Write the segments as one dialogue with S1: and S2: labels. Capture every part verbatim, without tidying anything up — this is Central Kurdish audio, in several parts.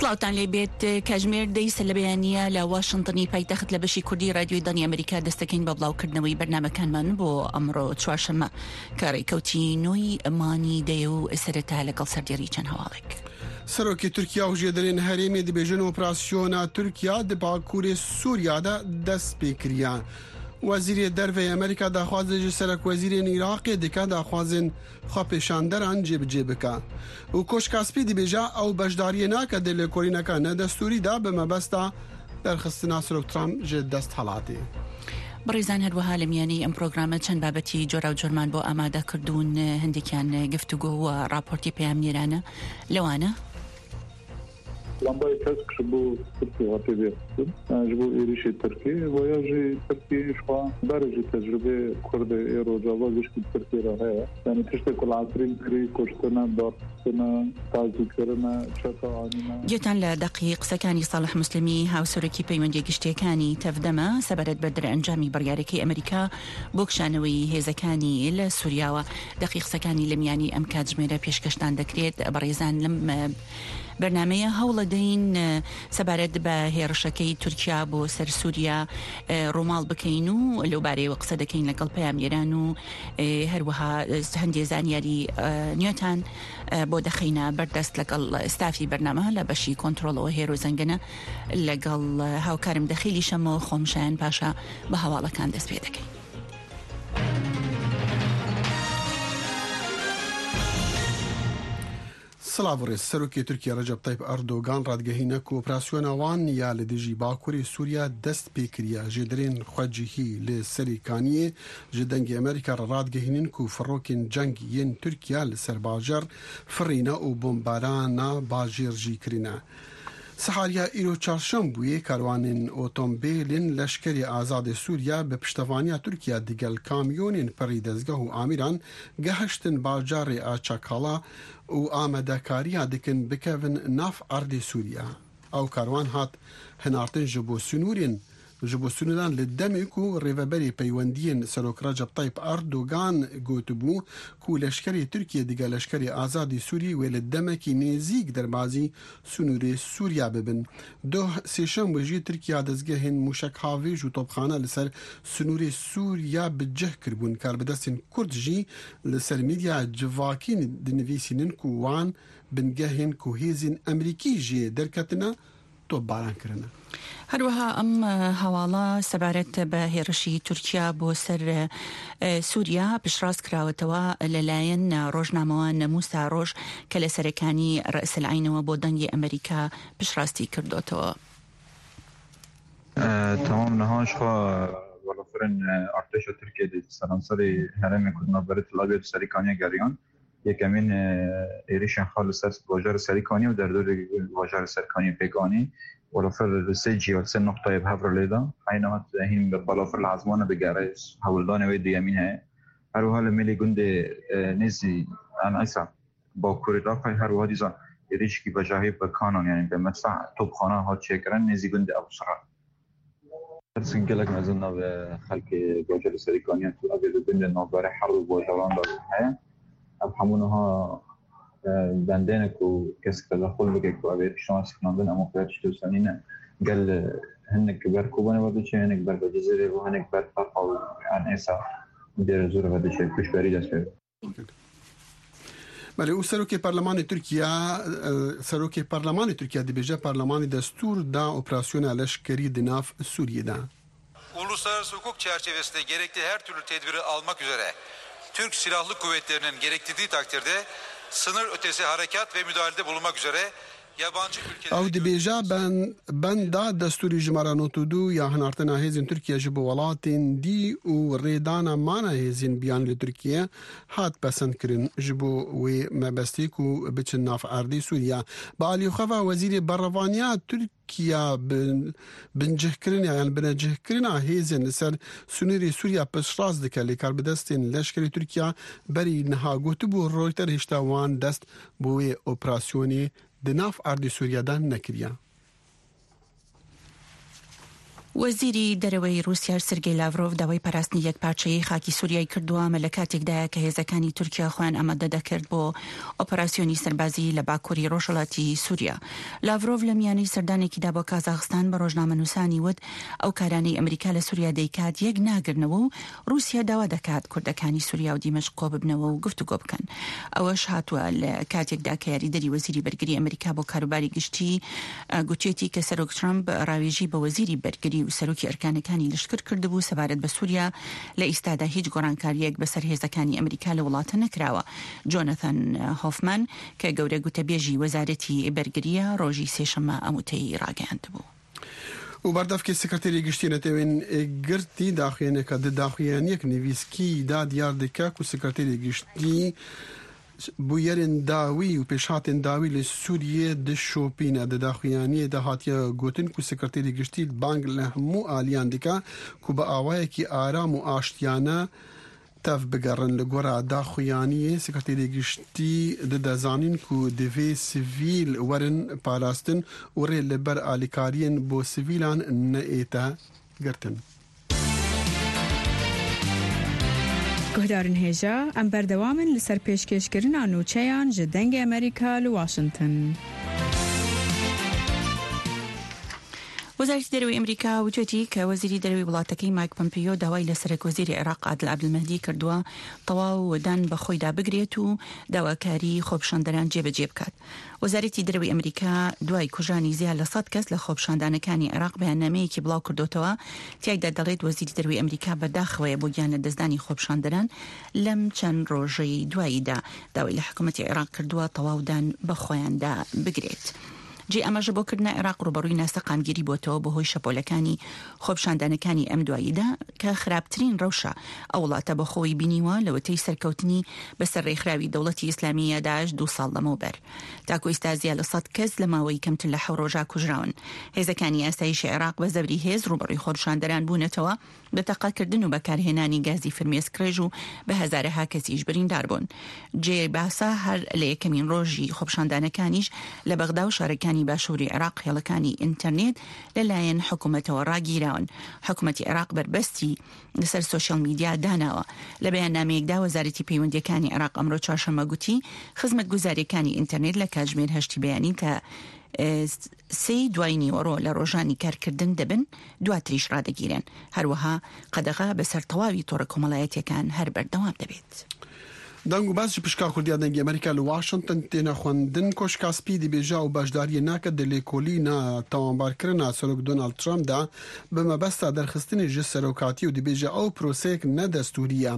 S1: سلاوتان لبيت كاجمير ديس اللبيانية لواشنطني بايتخت لبشي كردي راديو داني أمريكا دستكين ببلاو كردنوي برنامج كان من بو أمرو تشواشم كاري كوتي نوي ماني ديو سرتا لقل سرديري چن هوالك
S2: سروکی ترکیه و جدرین هریمی دی بیجن اپراسیون ترکیه دی باکوری سوریا دا دست بکریان وزیر درve امریکا دا خوازه سرک وزیرین عراق دیکا دا خوازن خواپشاندران جیب جیبکا و کوشکاسپی دی بیجا او بشداری ناکا دل کورینکا ندستوری دا بمبستا درخستنا سروک ترام جد دست حالاتی
S1: بريزان هروها لمياني ام بروغرامة چند بابتي جورا و جرمان بو اماده كردون هندي كان گفتگو و راپورتي پیام نيرانا لوانا
S3: لامبای تسک شبو ترکیه هاتی بیستن جبو ایریشی ترکیه و یا جی ترکیه شوا برجی تجربه کرد ایرو جاوا گشتی ترکیه را هیا یعنی تشتی کل عصرین کری کشتنا دارتنا تازی کرنا چطا آنینا
S1: جيتان لدقيق سكاني صالح مسلمي هاو سوركي بيوندي گشتيكاني تفدما سبرت بدر انجامي برياركي امريكا بوكشانوي هيزكاني لسوريا دقيق سكاني لمياني امكاد جميرة بيشكشتان دكريت بريزان لم برنامه هولدين سبارد بهيرشكي تركيا بو سر سوريا رومال بكينو لوباري وقصدكين لقلب اميرانو هروها هندي زانياري نيوتان بو دخينا بردست لقل استافي برنامه لبشي كنترول وهيرو زنجنا لقل هاو كارم دخيلي شمو خمشان باشا بهوالا كان دست بيدكي
S2: سلاوری سروکی ترکیه رجب طیب اردوغان رادگهینه کو اپراسیون وان یا لدیجی باکوری سوریا دست پیکریا جدرین خواجهی لسری کانیه جدنگ امریکا رادگهینن کو فروکن جنگ ین ترکیه لسر باجر فرینا و بمبارانا باجر جی کرینه سحاریا ایرو چارشم بویه کاروانین اوتومبیلین لشکری آزاد سوریا به پشتوانیا ترکیه دیگل کامیونین پری دزگاه و آمیران گهشتن باجار آچاکالا و آمدکاریا دکن بکوین ناف ارد سوریا او کاروان هات هنارتن جبو سنورین جبو سنوران لدمکو ریوبری پیوندین سروک رجب طیب اردوغان گوتبو کو لشکری ترکیه دیگه لشکری آزادی سوری و لدمکی نزیک در بازی سنوری سوریا ببن دو سیشم وجی ترکیه دزگهن موشک هاویج و طبخانه لسر سنوری سوریا بجه کربون کار بدستین کرد جی لسر میدیا جواکین دنویسینن کو وان بنگهن کو هیزین امریکی جی درکتنا تو باران کرنه
S1: هروها ام هوالا سبارت بهيرشي تركيا بو سر سوريا بشراس كراوتوا للاين روجناموان موسى روج كلا سركاني رأس العين وبودنجي أمريكا بشراستي كردوتوا
S4: تمام نهاش خوا ولا فرن ارتش تركيا دي سرانسري هرم كنا بريت الابيض سركانيا جريان يكمن ايريشن خالص واجر سركاني ودردور واجر سركاني بيغاني ولفر سجي والسن نقطة بهفر ليدا حينما تهين بالبلافر العزمانة بجاريس هولدان ويدي يمينها هروها لميلي قند نزي عن عيسى باكوري داقاي هروها ديزان يريش كي بجاهي بكانون يعني بمدفع توب خانة هات شكرا نزي قند أبو سرعة سنقلك مازلنا بخلق باجر سريكانيا تو أبي قند ناباري حرب باجران لها أبحمونها بندنك وكسك تدخل بك وأبي شلون سكنان أما قدرتش توصلين قال هنك بركوبان وده شيء هنك بر بجزيرة وهنك بر تقاو عن إسا دير زور وده شيء كش بريد أسفل.
S2: بله او سروکی پارلمان ترکیه سروکی پارلمان ترکیه دیبیجه پارلمان دستور da operasyona leşkeri dinaf Suriye'de.
S5: Uluslararası hukuk çerçevesinde gerekli her türlü tedbiri almak üzere Türk Silahlı Kuvvetleri'nin gerektirdiği takdirde sınır ötesi harekat ve müdahalede bulunmak üzere yabancı ülkelere...
S2: او دبیجا بن بندا دستوری جمرانو تودو یا هنارتنا هیزن ترکیه جبو ولاتین دی و ریدانا مانا هیزن بیان لترکیه هات پسند کرن جبو و مبستیکو بچن ناف اردی سوریا با علی خفا وزیر بروانیا ترکیه بنجه کرن یعنی بنجه کرن هیزن لسر سنوری سوریا پشراز دکه لیکار بدستین لشکری ترکیه بری نها گوتبو رویتر هشتاوان دست بوی اپراسیونی دناف اردی سوریه دان نکریا.
S1: وەزیری دەرەوەی رووسیا سرگەی لاڤرۆڤ داوای پاراستنی یەکپارچەیی خاکی سووریای کردووە لە کاتێکدایە کە هێزەکانی تورکیا خۆیان ئامادە دەکرد بۆ ئۆپەراسیۆنی سەربازی لە باکووری ڕۆژهەڵاتی سووریا. لاڤرۆڤ لە میانەی سەردانێکیدا بۆ کازاخستان بە ڕۆژنامەنووسانی وت ئەو کارانەی ئەمریکا لە سووریا دەیکات یەک ناگرنەوە و رووسیا داوا دەکات کوردەکانی سووریا و دیمەشق کۆ ببنەوە و گفتوگۆ بکەن. ئەوەش هاتووە لە کاتێکدا کە یاریدەری وەزیری بەرگری ئەمریکا بۆ کاروباری گشتی گوتێتی کە سەرۆک ترامپ ڕاوێژی بە وەزیری بەرگری و سەرۆکی ئەرکانەکانی لشکر کردبوو سەبارەت بە سووریا لە ئیستادا هیچ گۆڕانکاریەک بەسەر هێزەکانی ئەمریکا لە وڵاتە نەکراوە. جۆنەتان هۆفمان کە گەورە گوتەبێژی وەزارەتی بەرگریە ڕۆژی سێشەممە ئەموتەی ڕاگەاندبوو.
S2: و بەردەفکی سکرتێری گشتی نەتەوێن گرتی داخوێنەکە داخوێنیەک نویسکی دا دیار دەکە و سکرتێری گشتی بویەرên dawî û pêşhatên dawî li Sûriyê di şopîne di daxuyaniyê de hatiye gotin ku sekreterî giştî bang li hemû aliyan dike ku bi awayekî aram û aştiyane tev bigerin. Li gora daxuyaniyê sekreterî giştî dide zanîn ku divê sivîl werin parastin û rê li ber alîkariyên bo sivîlan neête girtin.
S6: گهدارن هێژا ئەم بەردەوامن لەسەر پێشکەشکردنا نوچەیان ji dengê ئەمریکا li Washington.
S1: وەزارەتی دەرەوەی ئەمریکا وتوێتی کە وەزیری دەرەوەی وڵاتەکەی مایک پۆمپیۆ داوای لە سەرۆکوەزیری عێراق عادل عەبدولمەهدی کردووە تەواو وەدان بە خۆیدا بگرێت و داواکاری خۆپیشاندەران جێبەجێ بکات. وەزارەتی دەرەوەی ئەمریکا دوای کوژانی زیاد لە سەد کەس لە خۆپیشاندانەکانی عێراق بەیاننامەیەکی بڵاو کردوتەوە تیایدا دەڵێت وەزیری دەرەوەی ئەمریکا بەداخەوەیە بۆ گیانە دەستدانی خۆپیشاندەران لەم چەند ڕۆژەی دواییدا داوای لە حکوومەتی عێراق کردووە تەواودان بە خۆیاندا بگرێت. جێ ئەمەژە بۆکردنە عێراق ڕوبەڕووی ناسە قامگیری بۆتەوە بەهۆی شەپۆلەکانی خۆپیشاندانەکانی ئەم دواییدا کە خراپترین ڕەوشە ئەو وڵاتە بە خۆی بینیوە لەوەتەی سەرکەوتنی بەسەر ڕێکخراوی دەوڵەتی ئیسلامیە داعش دوو ساڵ لەمەوبەر. تاکو ئێستازیە لە سەد کەس لە ماوەی کەمتر لە حەو ڕۆژە کوژراون. هێزەکانی ئاسایشی عێراق بە زەبری هێز ڕوبەڕووی خۆپیشاندەران بوونەتەوە بە تەقاکردن و بەکارهێنانی گازی فرمێسکرێژ و بە هەزارەها کەسیش بریندار بوون. جێ باسا هەر لە یەکەمین ڕۆژی خۆپیشاندانەکانیش لە بەغدا و شارەکانی باشووری عێراق خێڵەکانی ئینتەرنێت لەلایەن حکوومەتەوە ڕاگیراون. حکوومەتی عێراق بەربەستی لەسەر سۆشیال میدیا داناوە. لە بەیاننامەیەکدا وەزارەتی پەیوەندیەکانی عێراق ئەمڕۆ چوارشەممە گوتی خزمەتگوزاریەکانی ئینتەرنێت لە کاتژمێر هەشتی بەیانی تا سێی دوای نیوەڕۆ لە ڕۆژانی کارکردن دەبن دواتریش ڕادەگیرن. هەروەها قەدەغا بەسەر تەواوی تۆڕە کۆمەڵایەتیەکان هەر بەردەوام دەبێت.
S2: دەنگ و باسی پشکا کوردیا دەنگی ئەمریکا لە واشنگتن تێنە خوێندن کۆشکاسپی دەبێژا و بەشداریە ناکە دلێکۆلینا تاوانبارکردنا سەرۆک دۆناڵد ترامپدا بە مەبەستا دەرخستنی ژ سەرۆکاتی و دەبێژە ئەو پرۆسەیەک نەدەستوریە.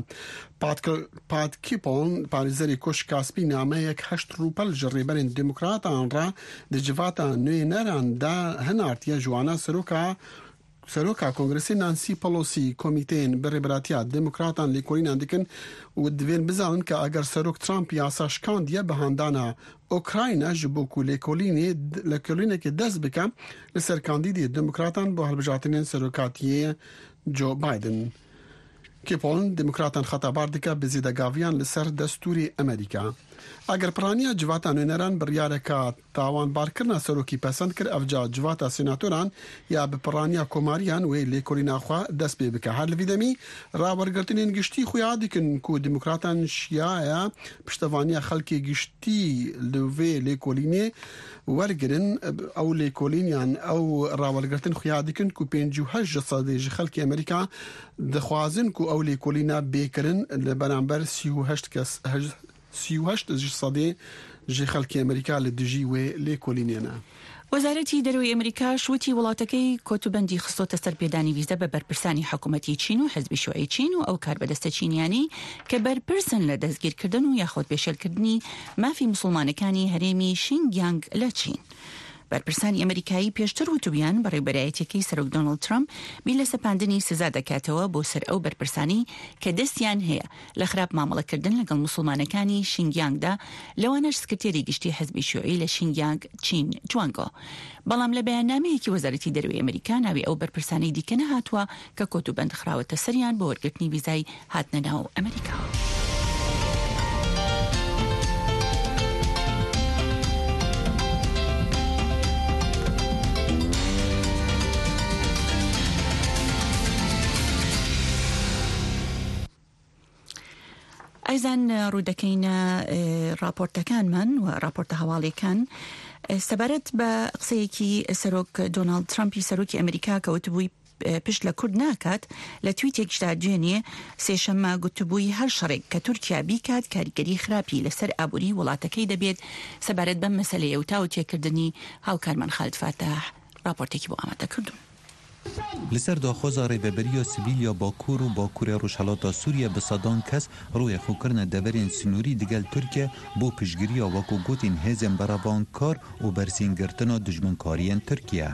S2: پات کیپۆن پارێزەری کۆشکاسپی نامەیەک هەشت ڕووپەل ji rêberên demokratan re di civata nûêneran da hinartiye ciwana seroka Seroka Kongresi Nancy Pelosi komiteyên birêberatiya demokratan lêkolînan dikin û divên bizanin ke eger Serok Trump yasa şikandiye bihandana Ukrayna ji bo ku lêkolînê lêkolînekê dest bike li ser kandîdiyê demokratan bo hilbijartinên serokatiyê Joe Biden. Kêpon demokratan xetabar dike bi zêdegaviyan li ser destûrê Amerîka. Eger piraniya civata nûneran biryareka tawanbarkirina serokî pesend kir evca civata senatoran ya bi piraniya komariyan wê lêkolîna xwe dest pê bike. Her li vî demî rawergirtinên giştî xuya dikin ku demokratan şiyaya piştevaniya xelkê giştî li vê lêkolînê wergirin ew lêkolînyan ew rawergirtin xuya dikin ku pêncî û heşt ji sedê ji xelkê Amerîka dixwazin ku ew lêkolîna bêkirin li beramber sî û heşt kes سی و هەشت سەدێ ji xelkê Amerîka li dijî wê lêkolînê ne.
S1: وەزارەتی دەرەوەی ئەمریکا شوتی وڵاتەکەی کۆتوبەندی خستۆتە سەر پێدانی ویزە بە بەرپرسانی حکوومەتی چین و حزبی شیوعی چین و ئەو کاربەدەستە چینیانی کە بەرپرسن لە دەستگیرکردن و یاخۆت پێشێلکردنی مافی موسڵمانەکانی هەرێمی شینگیانگ لە چین. بەرپرسانی ئەمریکایی پێشتر وتوبیان بەڕێوبەرایەتیەکەی سەرۆک دۆناڵد ترامپ بیر لە سەپاندنی سزا دەکاتەوە بۆ سەر ئەو بەرپرسانی کە دەستیان هەیە لە خراپ مامەڵەکردن لەگەڵ موسڵمانەکانی شینگیانگدا لەوانەش سکرتێری گشتی حزبی شیوعی لە شینگیانگ چین جوانگۆ. بەڵام لە بەیاننامەیەکی وەزارەتی دەرەوەی ئەمریکا ناوی ئەو بەرپرسانەی دیکە نەهاتووە کە کۆتوبەند خراوەتە سەریان بۆ وەرگرتنی ویزای هاتنە ناو ئەمریکا. هێزان ڕوودەکەینە راپۆرتەکانمان و راپۆرتە هەواڵێکان سەبارەت بە قسەیەکی سەرۆک دۆناڵد ترامپی سەرۆکی ئەمریکا کە وتبووی پشت لە کورد ناکات لە تویتێکشدا دوێنێ سێشەممە گوتبووی هەر شەڕێک کە تورکیا بیکات کاریگەری خراپی لەسەر ئابووری وڵاتەکەی دەبێت سەبارەت بەم مەسەلەیە و تاو تێکردنی هاوکارمان خالد فاتاح راپۆرتێکی بۆ ئامادە کردوون.
S7: لسر داخوازا ریوبریا سیویلیا باکور و باکور روشهلاتا سوریه به صدان کس روی خوکرن دورین سنوری دگل ترکیه بو پشگیریا وکو گوتین هزم براوان کار و برسین گرتنا دجمنکارین ترکیه.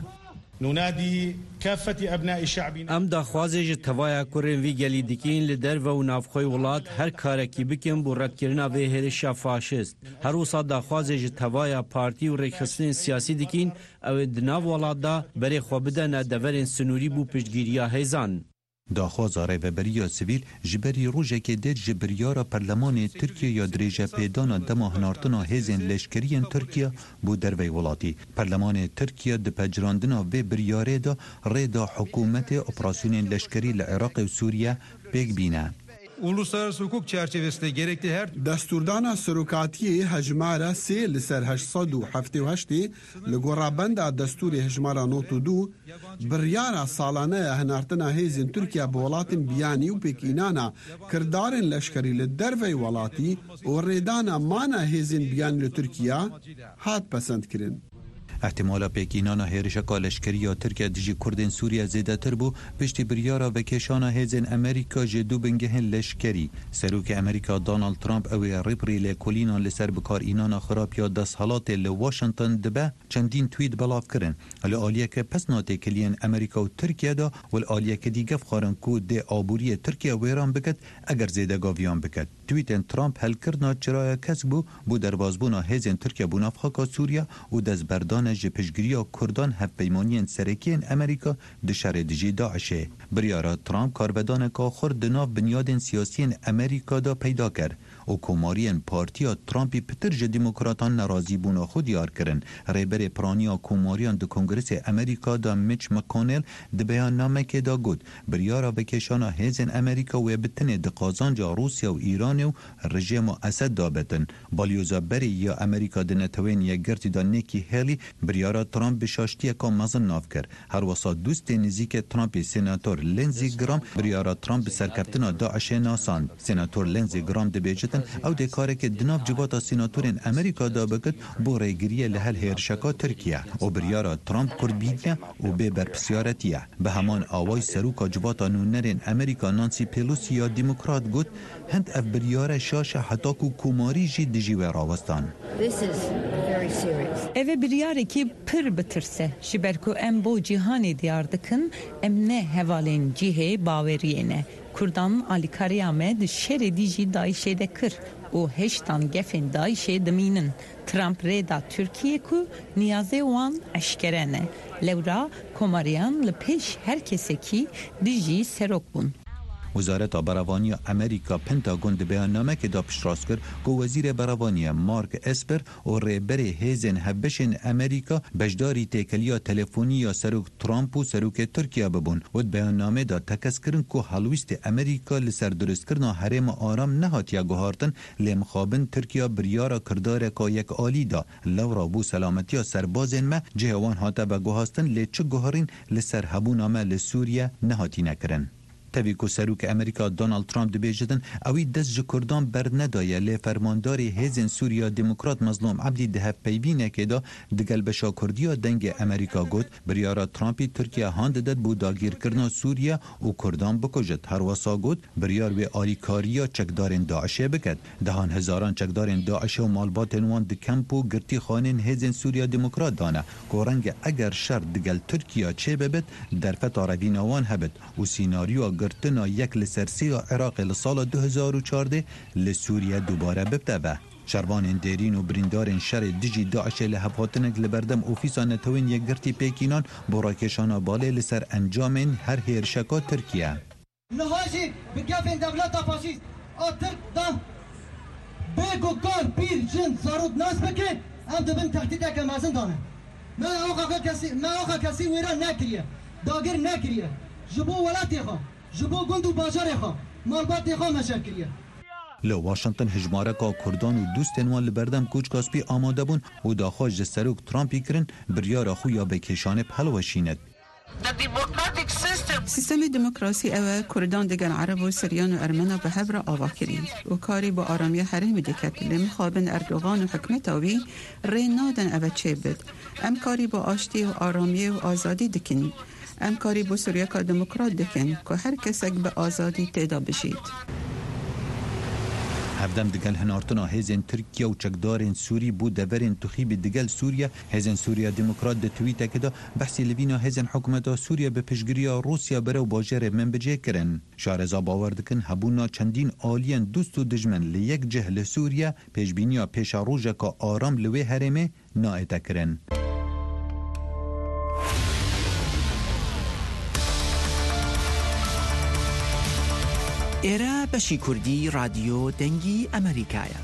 S8: ننادي كافة أبناء شعبنا
S9: ام داخوازه توایا کورن وی گلی دکین لدر و نافخوی ولات هر کارکی بکن بو ردکرنا و هرشا فاشست هر وسا داخوازه توایا پارتی و ریخستن سیاسی دکین او دناو ولات دا بری خوابدن دورین سنوری بو پشگیریا هیزان.
S7: داخوازا ریوبریا سیویل جبری روژه که دید جبریارا پرلمان ترکیه یا دریجه پیدانا دما هنارتنا هزین لشکرین ترکیه بو دروی ولاتی. پرلمان ترکیه د پجراندنا و بریاره دا ریدا حکومت اپراسیون لشکری لعراق و سوریه پیگ بینه.
S5: Uluslararası hukuk çerçevesinde gerekli her
S2: دستوردانا سروکاتی هجمارا سه لسر هشتصد و هفته و هشتی لگورابندا دستور هجمارا نوتو دو بریارا سالانه هنارتنا هیزین ترکیه بولاتن بیانی و پیکینانا کردارن لشکری لدروی ولاتی و ریدانا مانا هیزین بیانی لترکیه هات پسند کرن.
S7: احتمالا پیکینانا هیرشکا لشکری ترکیه دیجی کردین سوریه زیده تر بو پشتی بریارا و کشانا هیزن امریکا جدو بنگهن لشکری. سروک امریکا دونالد ترامپ اوی ریپری لکولینا لسر بکار اینانا خراب یا دست حالات لواشنطن دبه چندین تویت بلاف کرن. الالیه که پس ناته کلین امریکا و ترکیه دا و الالیه که دیگه فخارن کو ده آبوری ترکیه ویران بکد اگر زیده گاویان بکد. تویتن ترامپ هل کرنا چرای کس بو بو دروازبونا هیزن ترکیه بو نفخاکا سوریه و دست بردان جپشگیریا کردان هفپیمانین سرکین امریکا دشار دیجی داعشه. بریارا ترامپ کاربدان که خورد ناف بنیاد سیاسین امریکا دا پیدا کرد و کومارین پارتیا ترامپی پتر ج دموکراتان ناراضی بونا خود یار کرن. ریبر پرانیا کوماریان دو کنگرس امریکا دا میچ مکونل د بیان نامه که دا گود بریارا بکشانا هیزن امریکا و بتنه د قازانجا روسیا و ایران و رژیم اسد دا بتن. بالیوزا بری یا امریکا د نتوین یا گرتی دا نیکی هلی بریارا ترامپ بشاشتی که مزن ناف کرد. هر وسا دوست نزیک ترامپ سناتور لینزی گرام بریارا ترامپ سرکفتنا داعش ناسان. سناتور لینزی گرام د بیجتن او د کاری که دناف جواتا سناتورین امریکا دا بکد بو ریگریه لحل هیرشکا ترکیه و بریارا ترامپ کرد بیدیه و بی برپسیارتیه. به همان آوای سروکا جواتا نونرین امریکا نانسی پیلوسی یا دموکرات گود هند اف بریار شاش حتاکو کوماری جی دیجی و راوستان.
S10: Eve biryare ki pır bitirse şiberku em bo cihani diyar dikin em ne hevalin cihe baveriyene kurdan alikariyame de şere diji daişe de kır o heştan gefen daişe deminin Trump reda Türkiye ku niyaze wan eşkerene levra komariyan le peş herkese ki diji serokbun.
S7: وزارت براوانی امریکا پنتاگون ده بیاننامه که دا پشتراس کرد گو وزیر براوانی مارک اسپر و ریبر هیزن هبشن امریکا بجداری تکلیا تلفونی یا سروک ترامپ و سروک ترکیه ببون و بیاننامه دا تکس کرن که حلویست امریکا لسر درست کرنا حرم آرام نهاتیا گوهارتن لمخابن ترکیه بریارا کردار که یک آلی دا لورا بو سلامتی سربازن ما جهوان هاته بگوهاستن لیچه گوهارین لسر هبونامه لسوریه نهاتی نکرن. تبی کو سروک امریکا دونالد ترامپ دبیجدن اوی دست ج کردان بر ندایه ل فرمانداری هیزن سوریا دموکرات مظلوم عبدی ده پیبینه که دا دگل بشا کردیا دنگ امریکا گوت بریارا ترامپی ترکیه هاند داد بو داگیر کرنا سوریا و کردان بکجد هر وسا گوت بریار و آلیکاریا چکدارن داعشه بکد دهان هزاران چکدارن داعشه و مالبات وان د کمپو گرتی خانن هیزن سوریا دموکرات دانه گورنگ اگر شر دگل ترکیه چه ببد در فتاره وان هبد و سیناریو گرتنا یک لسرسی عراق لسال دو هزار و چهارده لسوریه دوباره ببتوه. شروان دیرین و بریندار شر دیجی داعش لحفاتنک لبردم اوفیسا نتوین یک گرتی پیکینان براکشانا باله لسر انجام هر هیرشکا ترکیه.
S11: نهاجی بگفین دولت فاشیست آتر دا بگو کار پیر جن زارود ناس بکن ام دبن تحتیده که مازن دانه ما آقا کسی ما آقا کسی ویران نکریه داگر نکریه جبو ولاتی خواه جبو گند و باجار خواه مالبات خواه مشکریه.
S7: له واشنگتن هجماره کا کردان و دوستن وان لبردم کوچ کاسپی آماده بون و داخواج سروک ترامپی کرن بریار خویا بکشانه پهلوشیند.
S12: سیستم دموکراسی او کردان دگن عرب و سریان و ارمنا به هبر آوا کری و کاری با آرامی حریم دکت لمخابن اردوغان و حکمت آوی ری نادن او چه بد ام کاری با آشتی و آرامی و آزادی دکن ام کاری با سوریا که دموکرات دکن که هر کسک به آزادی تیدا بشید.
S7: هفدم دگل هنارتنا هزن ترکیه و چکدارن سوری بود دورن تخیب دگل سوریا هزن سوریا دموکرات ده توییتا کدا بحثی لبینا هزن حکومتا سوریا به پشگیریا روسیا بره و باجر من بجه کرن. شارزا باور دکن هبونا چندین آلین دوست و دجمن لیک جهل سوریا پیشبینیا پیشا روژا که آرام لوی هرمه نائتا کرن.
S13: ئێرە بەشی کوردی رادیۆ دەنگی ئەمریکایە.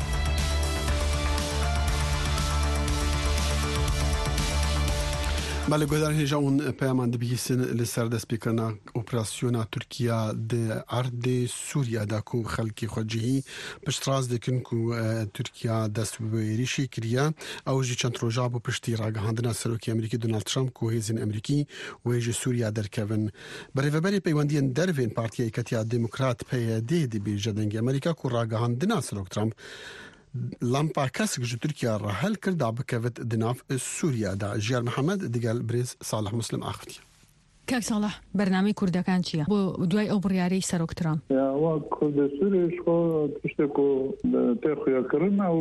S2: بله گودار هجاون پیمان دبیسن لسر دست بکرنا اپراسیونا ترکیه ده عرض سوریا دا کو خلکی خواجهی پشتراز دکن کو ترکیه دست بویریشی کریا او جی چند روژا بو پشتی راگهاندنا سروکی امریکی دونالد ترامپ کو هیزن امریکی و هیج سوریا در کون بری و بری پیوندین دروین پارتی ایکتیا دموکرات پیاده دی بی جدنگ امریکا کو راگهاندنا سروک ترامپ لامپا کسک جو ترکیه را هل کرد بکوت دناف سوریا دا جیار محمد دیگل بریز صالح مسلم آخفتی.
S14: کاک صالح برنامه کردکان چیه؟ بو دوای او بریاری سروک ترامپ.
S3: یا و کرد سوریش خو تشته کو تخیا کردن او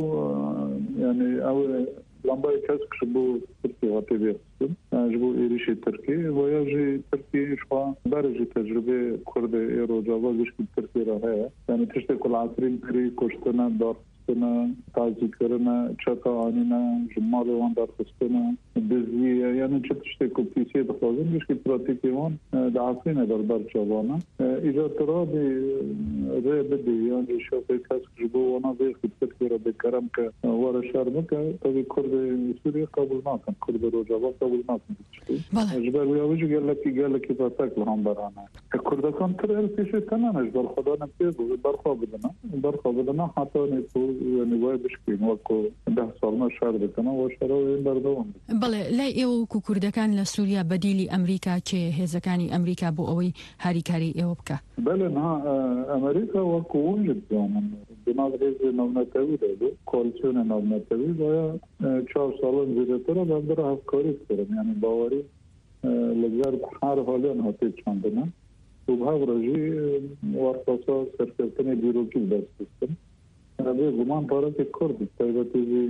S3: یعنی او لامپا کسک بو ترکیه تبی جبو ایریش ترکیه و یا جی ترکیه شو برای تجربه کرد ایرو جوابش ترکیه را هست یعنی تشته کل عصرین کری کشتن دار نه تازی کردن چکا آنینا جمال وان در خستن بزیه یعنی چه تشته کپیسی بخوازم بیش که پراتیکی وان دعافینه در در جوانه ایجا ترابی ری بدی یعنی شاپی کس جبو وانا بیخ ترکی را بکرم که وارا شهر مکه تاوی کرد سوری قبول ناکن کرد رو جواب قبول ناکن جبر ویاویجو گلکی گلکی پاتک لهم برانه کردکان تر ارتیشه تنانش بر خدا نپیگو برخواه بدنا برخواه بدنا حتی نیتو نوای بشکین وکو ده سالنا شهر بکنه و شهرهای بردوان
S14: بله لا ایو کو کردکان لسوریا بدیلی امریکا چه هزکانی امریکا بو اوی هریکاری ایو بکه
S3: بله نه امریکا وکو وجد زمان بناظر هز نونتوی ده کوالسیون نونتوی بایا چهار سالن زیرتر بندر هفکاری کرن یعنی باوری لگزار هر حالیان هاتی چندنه و به رجی وارتاسا سرکرتن بیروکی دست بستن به گمان پاره که کرد تایباتی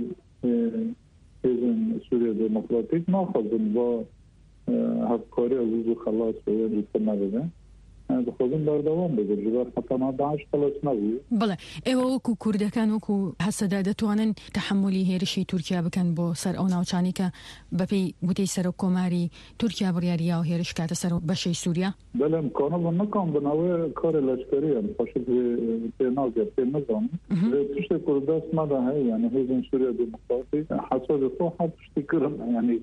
S3: هیزن سوریا دموکراتیک ناخوازن با هفکاری عزیز و خلاص و یا جیتر نبیده بخوازن بردوان بگر جبار حتی ما داعش خلاص نبید
S14: بله ایوه وکو کردکان وکو حسده دتوانن تحملی هیرشی ترکیه بکن با سر او ناوچانی که بپی بوتی سر و کماری ترکیه بریاریا و هیرش کات سر و بشه سوریا
S3: بله امکانه با نکام بناوه کار لشکری هم پاشد پینا گرد پین نظام تشتی کردست مده هی یعنی هیزن سوریا دموکراتی حساد خو حد تشتی کرم یعنی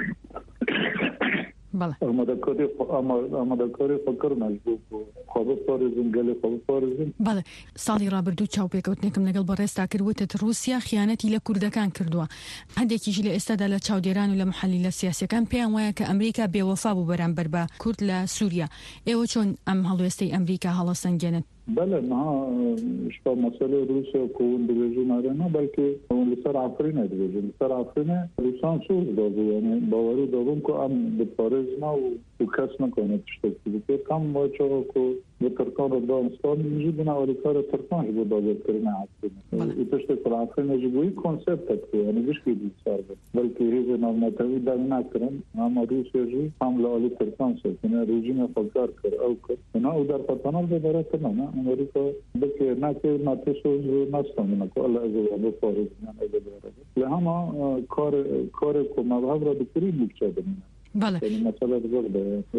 S14: بله
S3: آماده کاری آماده کاری فکر نجبو خواب پارزین گلی خواب پارزین
S14: بله سالی را بردو چاو پیکوت نکم نگل بارستا کروت روسیا خیانتی لکردکان کردوا هندێکی ژی لە ئێستادا لە چاودێران و لە محلیلە سیاسەکان پێیان وایە کە ئەمریکا بێوەفا بوو بەرامبەر بە کورد لە سووریا ئێوە چۆن ئەم هەڵوێستەی ئەمریکا هەڵەسەنگێنن
S3: بله نه شتا مسئله روسیا کون دیویژن آره نه بلکه اون لسر عفرینه دیویژن لسر عفرینه روسان سوز داده یعنی باوری دادم که ام به پاریز نه و کس نکنه تشتکی که کم باچه که به ترکان رو دانستان میجید نه ولی کار ترکانش بود داده کرنه عفرینه ای تشتکی عفرینه جبوی کنسپت که یعنی بشکی دید سر بود بلکه هیچ نامنتوی دل نکرن اما روسیا جی هم لالی ترکان سکنه رژیم فکر کر او کر نه او در پتانال به برات نه امریکا بکه نکه نتیسوز نستانه که الله ازو به پاریز نه ازو لهما کار کار که مذهب را بکری مکچه بمینه
S14: بله
S3: یعنی مسئله بزرگ ده بله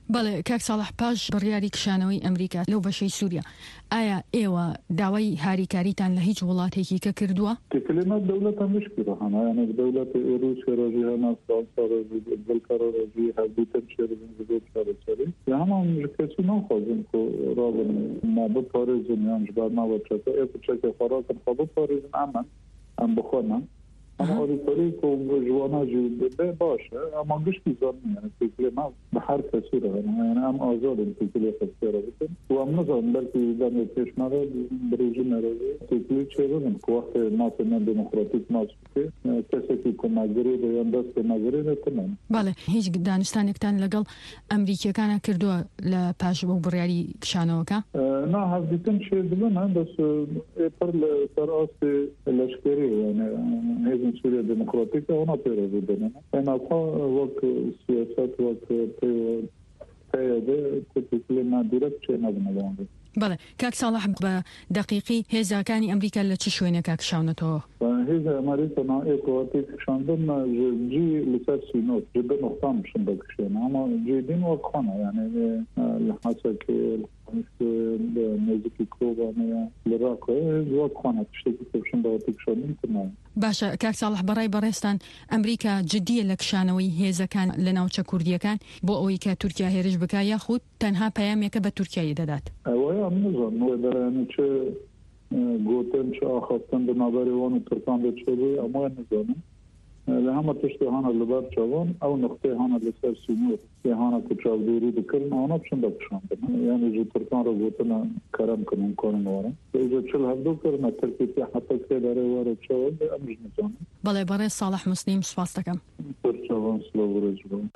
S14: بەڵێ کاک ساڵح پاش بڕیاری کشانەوەی ئەمریکا لەو بەشەی سووریا ئایا ئێوە داوای هاریکاریتان لە هیچ وڵاتێکی کە کردووە؟
S3: كلمات دولة مشكلة هنا يعني دولة روسيا روسيا ناس فرنسا بالقرار روسيا هذه تمشي بالجزء الثالثي يعني هم كسي ما خازن كو رابن ما بفارزن يعني جبار ما بتشكل إيه بتشكل فراغ خبر فارزن عمل أم بخونا أما هذه طريقة جوانا جد باشه أما قش بيزان يعني كلمات بحر كثيرة يعني أم آزاد كلمات كثيرة بس وأم نظام بلكي دم يتش ماذا بريجين رأي كلمات شيء كواه ناس من ديمقراطيك ناس كي كسي كماجري بيندس كماجري نتمنى.
S14: بله هیچ دانستانێکتان لەگەڵ ئەمریکیەکانە کردووە لە پاش بۆ بڕیاری کشانەوەکە؟
S3: نه هەفتەن شێ دبن بس پر سەرئاستی لەشکری يعني سوريا ديمقراطية هنا بيرو بدنا أنا أقول وقت سياسات وقت بيو بيو كتير ديركت شيء نبغى
S14: بله کاک صالح بە دقیقی هێزاکانی ئەمریکا لە چ شوێنێکا کشاونەتەوە؟
S3: هێزا ئەمریکا ئێکوواتی کشاندن جی لەسەر سینۆت جدا نقطان بشن بکشێن ئەمە جێدین وەکخۆنە یعنی لە حەسەکێ نێزیکی کۆبانەیە لەراکۆ وەکخۆنە تشتێکی پێشن بەوەتی کشاندن تنایە.
S14: باشە کاک صالح بەڕای بەڕێستان ئەمریکا جدیە لە کشانەوەی هێزەکان لە ناوچە کوردیەکان بۆ ئەوەی کە تورکیا هێرش بکە یاخود تەنها پەیامێکە بە تورکیای دەدات؟
S3: ئەوەیە نزان وەدەرێنە چه گوتن چه ئاخەستن بنابەری وان و تورکان بێت چێ بێ ئەمە نزانم لە هەمە تشتێ هانە لەبەر چاوان ئەو نقطەی هانە لەسەر سینۆر یە هانە کە چاودێری دەکردن ئەوانە بچن بە کشاندن یعنی جێ تورکان ڕە گوتنە کەرەم کردن کۆنن وەرە ئێجا چل هەردوو کردنە ترکیتی حتا کێ دەرێ وەرە چاوە ئەمش نزانم.
S14: بەڵێ بەڕێز ساڵح موسلیم سوپاس دەکەم.
S3: پڕ چاوان سڵاو ڕێز بڵێم.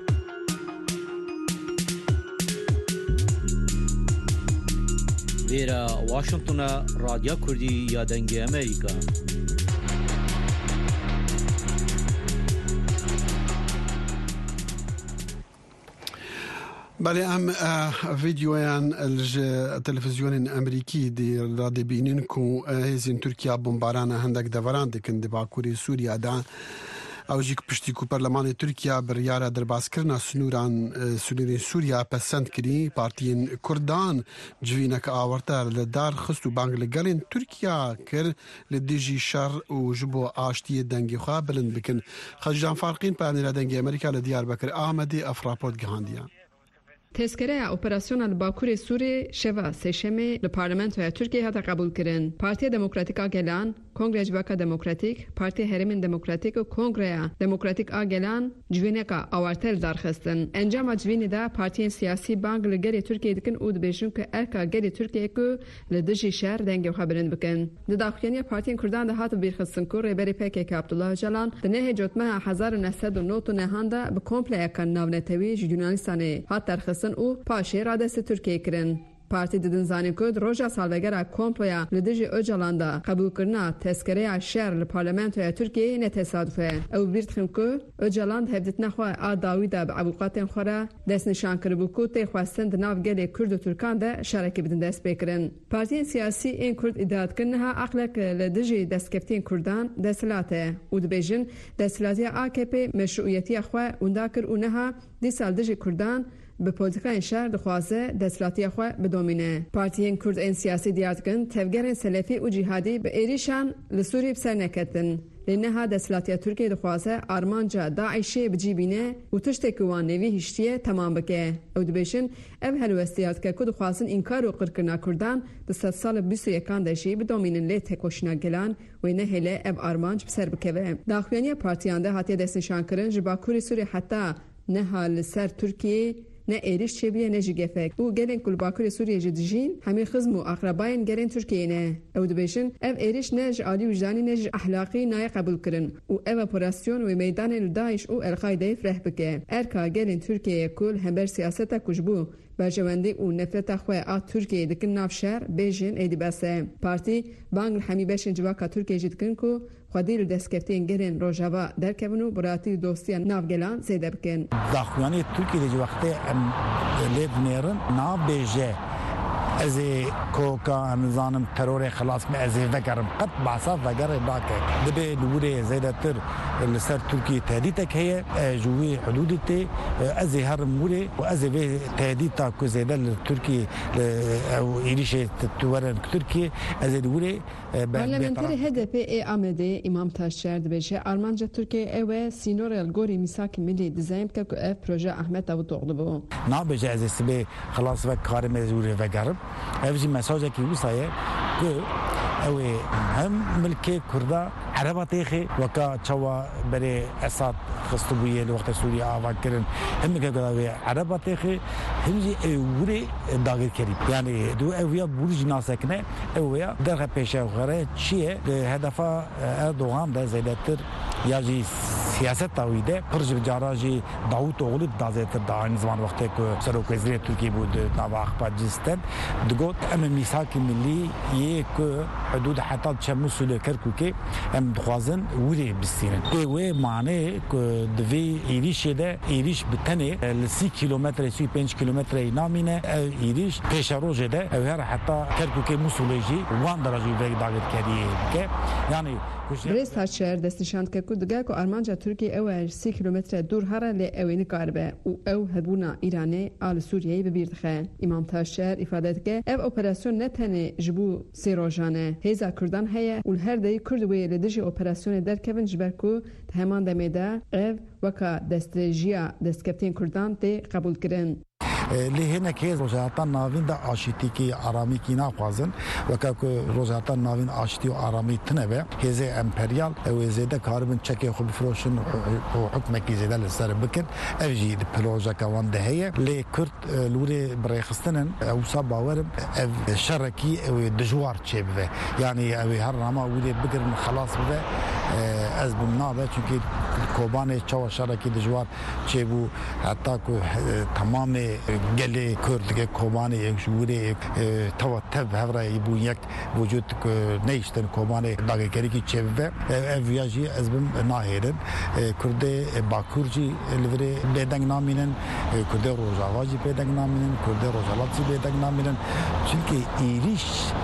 S9: ویرا واشنطن رادیو کردی یا دنگ امریکا.
S2: بله ام فيديوان التلفزيون الامريكي دي رادي بينين كو هزين تركيا بومبارانا هندك دوران دكن دباكوري سوريا دا او جيك پشتی کو پارلمان ترکیه بریاره درباس کرنا سنوران سنورین سوریا پسند کری پارتین کردان جوینک آورتر لدار خستو بانگ لگلین ترکیه کر لدیجی شر و جبو آشتی دنگی خواه بلند بکن خجان فارقین پانیلا دنگی امریکا لدیار بکر آمدی افراپوت گهاندیا.
S15: تذکره اپراسیون الباکور سوری شوا سشمه لپارلمنت ترکیه هات قبول کردن. پارتی دموکراتیک آگلان، کنگره جواکا دموکراتیک، پارتی هرمین دموکراتیک و کنگره دموکراتیک آگلان جوینکا آورتر درخستن. انجام جوینی دا پارتی سیاسی بانگ لگری ترکیه دکن اود بیشون که ارکا گری ترکیه کو لدجی شهر دنگ خبرند بکن. دداخلینی پارتی کردان ده هات بیرخستن کو رهبری پکک عبدالله öcalan دنه جوتمه هزار و نهصد و نه نهانده به کمپله کن ناونتوی جورنالیستانه هات درخست او پاشه رادست ترکیه کرن. پارتی ددن زانی کد روژا سالوگرا کمپلیا لدیجی öcalan'da قبول کرنا تذکره شهر لپارلمانتوی ترکیه نتصادفه. او بیرتخم که öcalan هفدت نخواه آداویدا به عبوقاتن خورا دست نشان کربو که تخواستند ناو گلی کرد و ترکان ده شرکی بدن دست بکرن. پارتی سیاسی این کرد ادعاد کرنها اقلق لدیجی دستکفتین کردان دستلاته. او دبیجن دستلاتی آکپ مشروعیتی خواه انداکر اونها دی سال دیجی کردان به پلیتیکای شهر دخوازه دستلاتی خو بدومینه. پارتیین کرد این سیاسی دیارتکن تفگرین سلفی و جهادی به ایریشان لسوری بسر نکتن. لنها دستلاتی ترکیه دخوازه آرمانجا داعشی بجیبینه و تشتکوان نوی هشتیه تمام بکه. او دبیشن او هلوستیات که کد خواستن انکار و قرکرنا کردان دست سال بیست و یکان دشی بدومینن لی تکوشنا گلان و نهله او آرمانج بسر بکه. داخلینی پارتیان ده هاتی دست نشان کرن جباکوری سوری حتی نهال سر ترکیه نه ایریش چبیه نه جگفک او گلین کل باکوری سوریه جدیجین همین خزم و اقرباین گلین ترکیه نه او دبیشن او ایریش نه جعالی وجدانی نه اخلاقی نه قبول کرن او او اپراسیون و میدان الداعش او القاعده فرح بکه ارکا گلین ترکیه کل همبر سیاست کجبو برجواندی او نفرت خواه آ ترکیه دکن ناف شهر بیجین ایدی بسه پارتی بانگ همی بشن جواکا ترکیه جدکن کو خودیر دستکفتین گرین روجاوا درکبنو براتی دوستی نافگلان زیده بکن.
S16: داخلانی ترکیه دی وقتی ام لیب نیرن ناف بیجه از کوکا نظام ترور خلاص من از فکرم قط بعصا فکر داکه دبی لوره زیاده تر لسر ترکیه تهدیدک هی جوی حدودته از هر موره و از به تهدید تا که زیاده لترکیه او ایریش تورن ترکیه از لوره
S15: پارلمانتری هدف ای آمده امام تاشر دبیشه آلمانجا ترکیه او سینور الگوری میساک ملی دیزاین که اف پروژه احمد داوود بو
S16: نابجه از سبه خلاص و کار مزوره وگرم افجی مساجه کی وسایه که او هم ملک کردا عرباتیخه وکا چوا بره اساد خستبویه لوقت سوریا آوا کرن هم که گداوی عرباتیخه همجی اوره داغر کری یعنی دو اویا برج ناسکنه اویا در پیشه غره چیه هدفا اردوغان ده زیادتر یا جی سیاست تاویده پرج جاراجی داوود اوغلو دازتر دا این زمان وقتی که سروک وزیر ترکیه بود نواخ پاجستن دگوت ام میثاق ملی یک حدود حتی چه مسئول کرکو که ام خوازن وری بسیرن و معنی که دوی ایریش ده ایریش بتنه سی کیلومتر سی پنج کیلومتر نامینه ایریش پیش روزه ده و هر حتی کرکو که مسئولیجی وان درجی وی داغت کردیه که یعنی
S15: برز تاشر دستشاند که کدگاه که آلمانجا ترکیه او سی کیلومتر دور هره لی اوینی کاربه و او هبونا ایرانی آل سوریه ببیردخه امام تاشر افادت که او اپراسیون نتنه جبو سی روزانه هیزا کردان هیا و هر دی کردوی لدیجی اپراسیون در کون جبرکو همان دمیده او وکا دسترجیا دستکپتین کردان دی قبول کرن
S16: لهنا كيز روجاتا ناوين دا عاشتي كي آرامی کی ناخوازن وكاكو روجاتا ناوين عاشتي و آرامی تنبه هزي امبريال او زيده كاربن تشكي خو بفروشن وحكمه كي زيده لسر بكن افجي بروجا كوان ده هي لي كرت لوري بريخستنن او صباور شركي او دجوار تشبه يعني او هر ما ولي بكر خلاص بده از بنابه چونكي کوبانه چاو شركي دجوار تشبو حتى كو تمام گلی کرد که کوبانه یک جوری تو تب هفره یبو یک وجود نیستن کوبانه داغری کی چهوه اویاجی از بم ناهیدن کرد باکورجی لوری بدنگ نامینن کرد روزاواجی بدنگ نامینن کرد روزالاتی بدنگ نامینن çünkü ایریش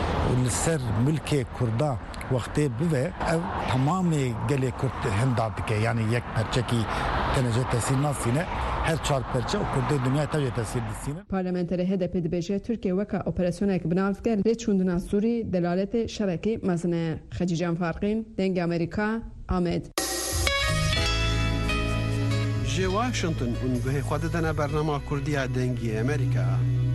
S16: سر ملک کردا وقتی بوه تمام گلی کرد هنداد که یعنی یک پرچه کی تنجه تسیل ناسینه her çar perçe o kurdu dünya tabii tesir disine.
S15: Parlamenter H D P dibêje Türkiye weka operasyoneke binavdike lê çûndina Sûrî delaletê şerekî mezine. Xecîcan Farqîn, Dengê Amerîka, Amed.
S2: Ji Washington û guhê xwe didine bernama Kurdiya Dengê Amerîka.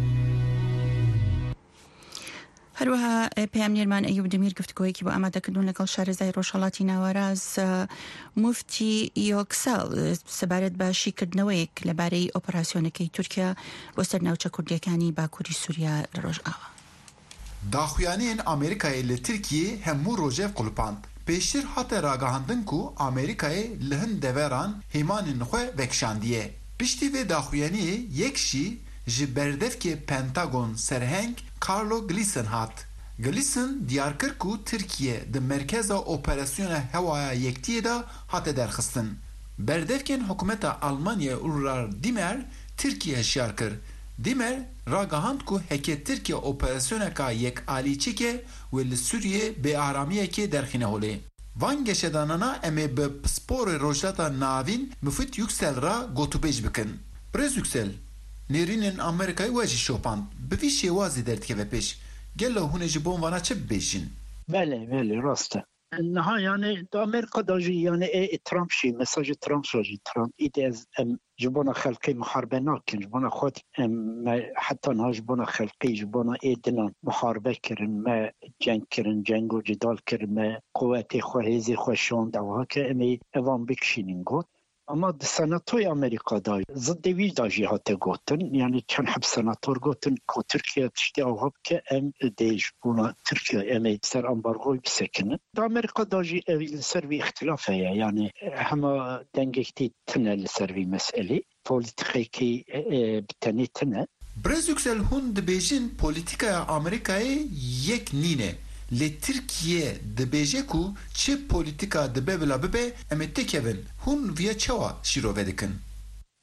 S1: هروها پیامنیرمان ایوب دمیر گفتگویی که با آماده کردن لگل شارزای روشالاتی نواراز مفتی یوکسل سبارت با شیکردنەوەیەک لەبارەی ئۆپەراسیۆنەکەی تورکیا بۆ سەر ناوچە کوردیەکانی باکووری سووریا لە ڕۆژئاوا.
S17: داخویانین ئەمریکای لە تورکیە هەموو ڕۆژێ قوڵپاند. پێشتر هاتە ڕاگەهاندن و ئەمریکای لە هەند دەڤێران هێمانên xwe vekşandiye. Piştî vê daxuyaniyê yekşî ji berdevkê Pentagon serheng Carlo Gleason hat. Gleason diyar kir ku Tirkiye di merkeza operasyona hewaya yektiye da hate derxistin. Berdevkên hukûmeta Almanya Urar Dimer Tirkiye şiyar kir. Dimer ragahand ku heke Tirkiye operasyoneka yek alîçike ve li Sûriye bêaramiyekê derxîne holê. Van geşedanana em ê bi pisporê rojata navîn Müfit Yüksel ra gotûbêj bikin. Birêz Yüksel, nêrînên Amerîkayê we jî şopand. Bi vî şêwazî derdikeve pêş. Gelo hûn ê ji bo vana çi bibêjin?
S18: Belê, belê, rast e. Niha yani Amerika da jî yani ê Trump jî mesajê Trump jî Trump îdê ez em ji bona xelkê muharebe nakin, ji bona xwe em heta niha ji bona xelkê ji bona ê dinan muharebe kirin, me ceng kirin, ceng û cidal kirin, me quvwetê xwe hêzê xwe şand ewake em ê evan bikişînin got. Ama senatoy Amerika'da zıddı vî da jî hate gotin, yani çend heb senator gotin ku Türkiye tiştî aw ke em dê ji bona Türkiye em ê ser ambargoyê bisekinin. Da Amerika'da jî ev li ser vî îxtilaf heye, yani hema dengekî tune li ser vî meselê, polîtikekî bi tenê tune.
S17: Birêz Yüksel hûn dibêjin polîtikaya Amerîkayê yek nîne. Li Tirkiye dibêje ku çi polîtika dibe bila bibe em ê têkevin. Hûn viya çawa şîrove dikin?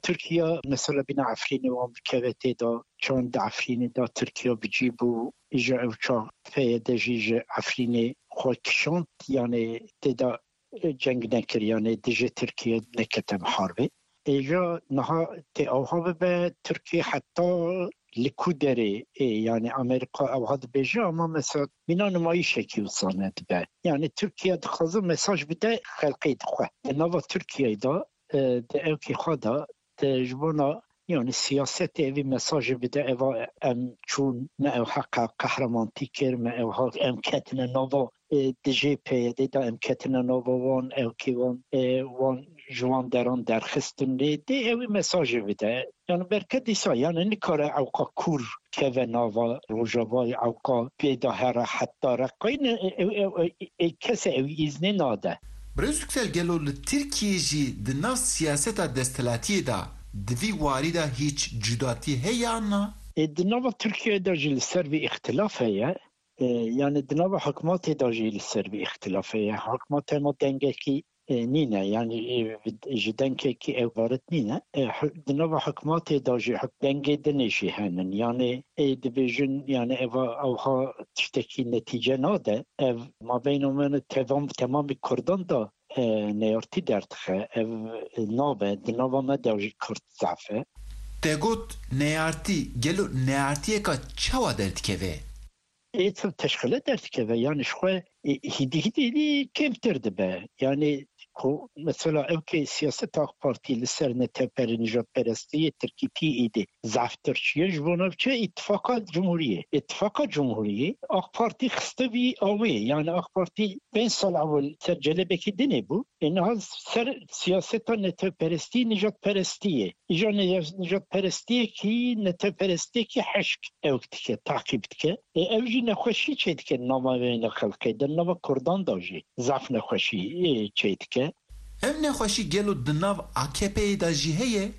S18: تركيا مثلا بنا عفرين وامكابتي دا چون دا عفرين دا تركيا بجيبو إجا أوچا في دجيج عفرين خود كشانت يعني تدا جنگ نكر يعني دجي تركيا نكتم حربي إجا نها تي أوها به تركيا حتى لكودري يعني أمريكا أو هذا بيجا أما مثلا بنا نمايشة كي وصلت به يعني تركيا دخل مساج بدا خلقي دخوة نوا تركيا دا دا أوكي خدا دا جبنا يعني السياسة في مساج بدا إذا أم شون ما أو حق قهرمان تيكر ما أو حق أم كاتنا نوا دي جي بي دا أم كاتنا نوا وان أو كي وان وان جوان دران در خستن دی دی اوی مساج بده یعنی برکت دیسا یعنی نکاره اوقا کور که و ناوا روژاوای اوقا پیدا هر حتی رقاین کسی اوی ایزنی ناده
S17: برای سکسل گلو لترکیه جی دناو سیاست دستلاتی دا دوی واری دا هیچ جداتی هیا نا؟
S18: دناو ترکیه دا جی لسر بی اختلاف هیا يعني دنوا حكومات داجي للسر باختلافية حكومات ما دنگكي نينا يعني جدنكي عبارت نينا دنوا حكومات داجي حك دنگي دنيشي هنن يعني ديفيجن يعني اوها تشتكي نتيجة ناده ما بينهم تمام تمام كردان دا نيارتي درتخه نابه دنوا ما داجي كرد ضعفه
S17: تگوت نيارتي گلو نيارتي کا چوا درتكه
S18: ایتم تشکیل درد که و یعنی شخواه هیدی هیدی کمتر دبه یعنی کو مثلا اوکی سیاست آق پارتی لسر نتپر نجات پرستی ترکیتی ایده زفتر چیه جوانب چه اتفاقات جمهوریه اتفاقات جمهوریه آق پارتی خسته بی آوه یعنی آق پارتی بین سال اول سر جلبه که دنه بود اینها سر سیاست نتپرستی نجات پرستیه ایجا نجات پرستیه که نتپرستی که حشک اوکتی که تعقیب که اوجی نخوشی چید که نامه بین خلقه در نامه کردان داجی زف نخوشی چید که
S17: ام نخوشی گلو دناو آکپی دا جی هیه؟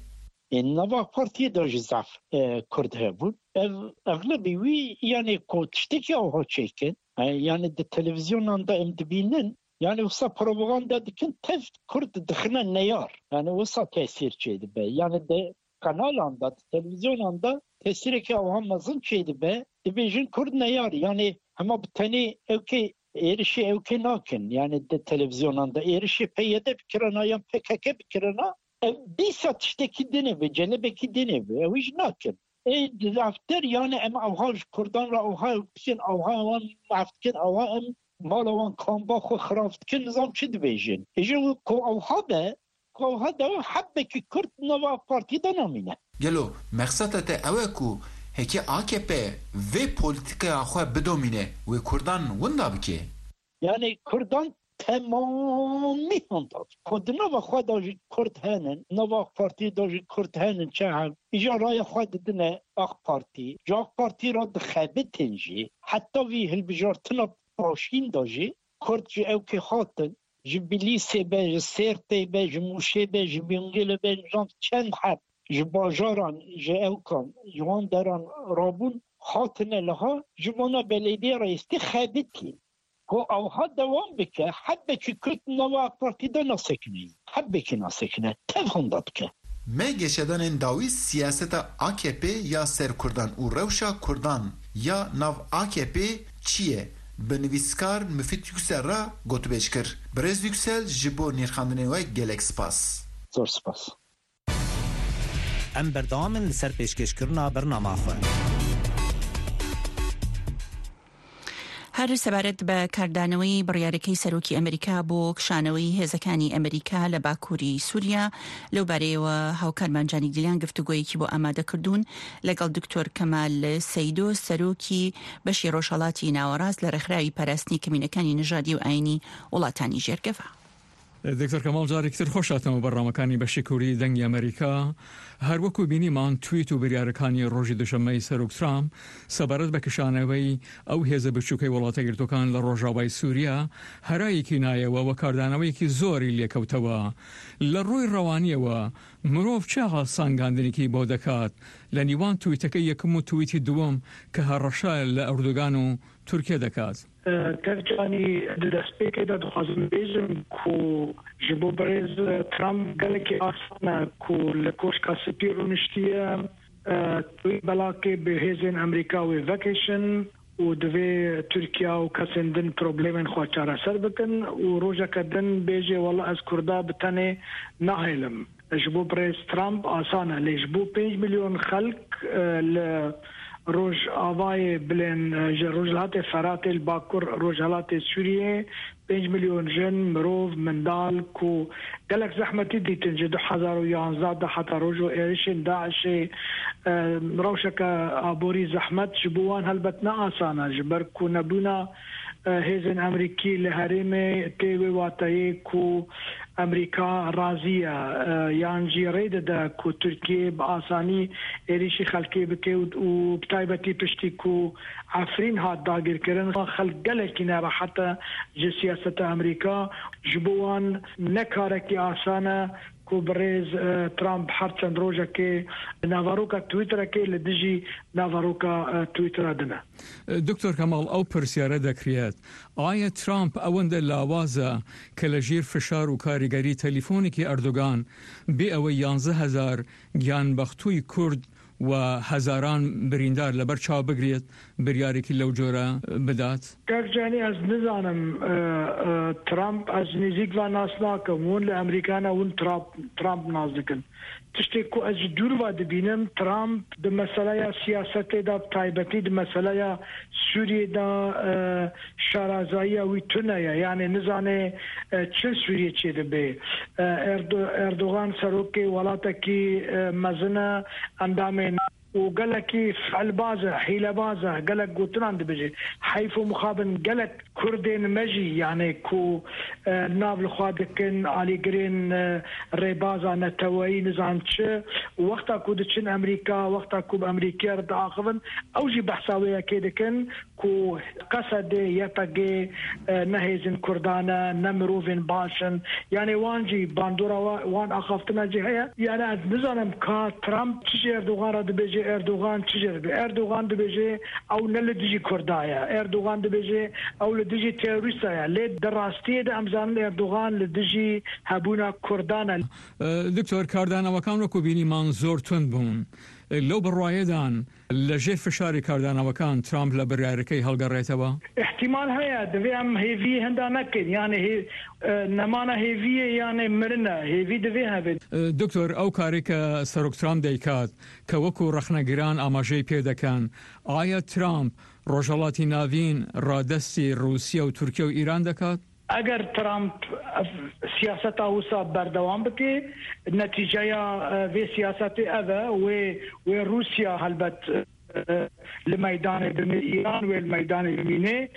S18: نوا پارتی دا جی زف کرده بود اغلبی وی یعنی کتشتی که آها چیکن یعنی ده تلویزیون انده ام دبینن یعنی وسا پروپاگاندا دکن تفت کرد دخنه نیار یعنی وسا تأثیر چیده به یعنی ده kanal anda televizyon anda tesiri ki avhamazın şeydi be division kurd neyar yani ama bu tane evki erişi evki nakin yani de televizyon anda erişi peyede fikirana yan P K K fikirana bir satıştaki dene ve cenebeki dene ve eviş nakin e dafter yani ama avhaj kurdan ra avhaj için avhavan afkin avham malavan kamba xo xraftkin nizam çi division ejo ko avhabe هذا حبك كرت نوا بارتي دنامينه
S17: گلو مقصد ته اوه کو هکی آ کی پی و پولیتیکا خو بدومینه و کردان وندا بکی
S18: یعنی کردان تمامی هنداد خود نوا خو داجی کرد هنن نوا پارتی داجی کرد هنن چه هم ایجا رای خود دنه اخ پارتی جا پارتی را دخبه تنجی حتی وی هل بجار تنا پاشین داجی کرد جی او که خاطن جبلیسه به سرته به جموشه به جبینگل به جان چند حد جباجاران جاوکان جوان دران رابون خاطنه لها جوانا بلدیه رئیستی خابتی کو اوها دوام بکه حبه که کت نوا پارتی دا نسکنه حبه که نسکنه تفهم داد که
S17: ما گشدن این داوی سیاست آ کی پی یا سر کردان و روشا کردان یا ناو آ کی پی چیه؟ بنویسکار مفید یکسل را گوتو بیش کر برز یکسل جبو نیرخاندنه وی گلک سپاس
S18: زور سپاس
S13: ام بردامن لسر پیشکش کرنا برنامه خواه
S1: هر سەبارەت بە کاردانەوەی بڕیارەکەی سەرۆکی ئەمریکا بۆ کشانەوەی هێزەکانی ئەمریکا لە باکووری سووریا لەو بارەیەوە هاوکارمان جانی گیلان گفتوگۆیەکی بۆ ئامادەکردوون لەگەڵ دکتۆر کەمال سەیدۆ سەرۆکی بەشی ڕۆژهەڵاتی ناوەڕاست لە ڕێکخراوی پاراستنی کەمینەکانی نژادی و ئاینی وڵاتانی ژێرگەفە.
S19: دکتۆر کەماڵ جارێکتر خۆشاتەوە بەڕامەکانی بەشی کووری دەنگی ئەمریکا هەروەکو بینیمان تویت و بریارەکانی ڕۆژی دوشەممەی سەرۆک ترامپ سەبارەت بە کشانەوەی ئەو هێزە بچووکەی وڵاتە گرتوەکان لە ڕۆژاوای سووریا هەرایەکی نایەوە و کاردانەوەیەکی زۆری لێکەوتەوە لە ڕووی ڕەوانیەوە مرۆڤ چاغا سانگاندنێکی بۆ دەکات لە نیوان تویتەکەی یەکەم و تویتی دووەم کە هەڕەشە لە ئەردوگان و تورکیا دەکات.
S20: كرجاني دسبيك دا دخازم بيزم كو جبو بريز ترامب قالك أصلا كو لكوش كاسبيرو نشتيا توي بلاكي بهيزن أمريكاوي فاكيشن ودوي تركيا وكاسندن بروبليمن خواتشارا سربكن وروجا كدن بيجي والله از كردا بتاني ناهلم جبو بريز ترامب آسانا لجبو بيج مليون خلق ل روج آوای بلن روجلات فرات الباکور روجلات سوریه پنج میلیون جن مروف مندال کو گلک زحمتی دیتن جدو هزار و یانزده حتی روجو ایرشن داعش روشک آبوری زحمت جبوان هلبتنا آسانا جبر کو نبونا هیزن امریکی لهرمه تیوی واتایی کو امریکا راضیه یانجی رید دا کو ترکیه بآسانی ایریشی خلقی بکی و بتایبتی پشتی کو عفرین هات داگیر کرن خلق گلکی نارا حتی جی سیاست امریکا جبوان نکارکی آسانه کو برز ترامپ هرچند روزه که ناواروکا تویتر که لدیجی ناواروکا تویتر دنه.
S19: دکتر کمال او پرسیاره دکریت آیا ترامپ اوند لاوازه کلجیر فشار و کاریگری تلفونی که اردوغان بی او یانزه هزار گیان بختوی کرد و هزاران بریندار لبر چاو بگرید بریاری که لو جورا بدات؟
S20: کارجانی از نزانم ترامپ از نزیک و ناسناکم ون لامریکانا ون ترامپ نازدکن تشتی کو از دور و دبینم ترامپ د مسئله سیاست دا تایبتی د مسئله سوریه دا شارازایی وی تونه یعنی نزانه چه سوریه چه دبه اردوغان سروکی ولاتا مزنه اندامه وقالك فعل بازه حيلة بازه قالك قوتنا بيجي حيف مخابن قالك كردين مجي يعني كو نابل خادكن علي جرين ريبازا نتوي نزانش وقتا كو دتشن امريكا وقتا كو بامريكا رد عاقبن اوجي بحساويه كيدكن كو قصد يتاجي نهيزن كردانا نمروفين باشن يعني وانجي باندورا وان اخافتنا جي هي يعني نزانم كا ترامب تشي اردوغان رد بيجي اردوغان تجربه اردوغان دبيجي او نلدجي كردايا اردوغان دبيجي او لدجي تيروريستايا لي دراستي د امزان اردوغان لدجي هبونا كردانا
S19: دكتور كاردانا وكان ركو بيني منظور تنبون لو بالروايدان لجي فشاري كاردانا وكان ترامب لبرياركي هالقريتوا
S20: احتمال هيا دبي ام هيفي هندا نكن يعني هي نمانا هيفي يعني مرنا هيفي دبي هبد
S19: دكتور او كاريكا سروك ترامب ديكات كوكو رخنا جيران اماجي بيدكان آيا ترامب روجالاتي نافين رادستي روسيا وتركيا وإيران دكات
S20: اگر ترامپ سیاست اوسا بردوام بکی نتیجه وی سیاست اوه و و روسیا هلبت لميدان بإيران والميدان بميناء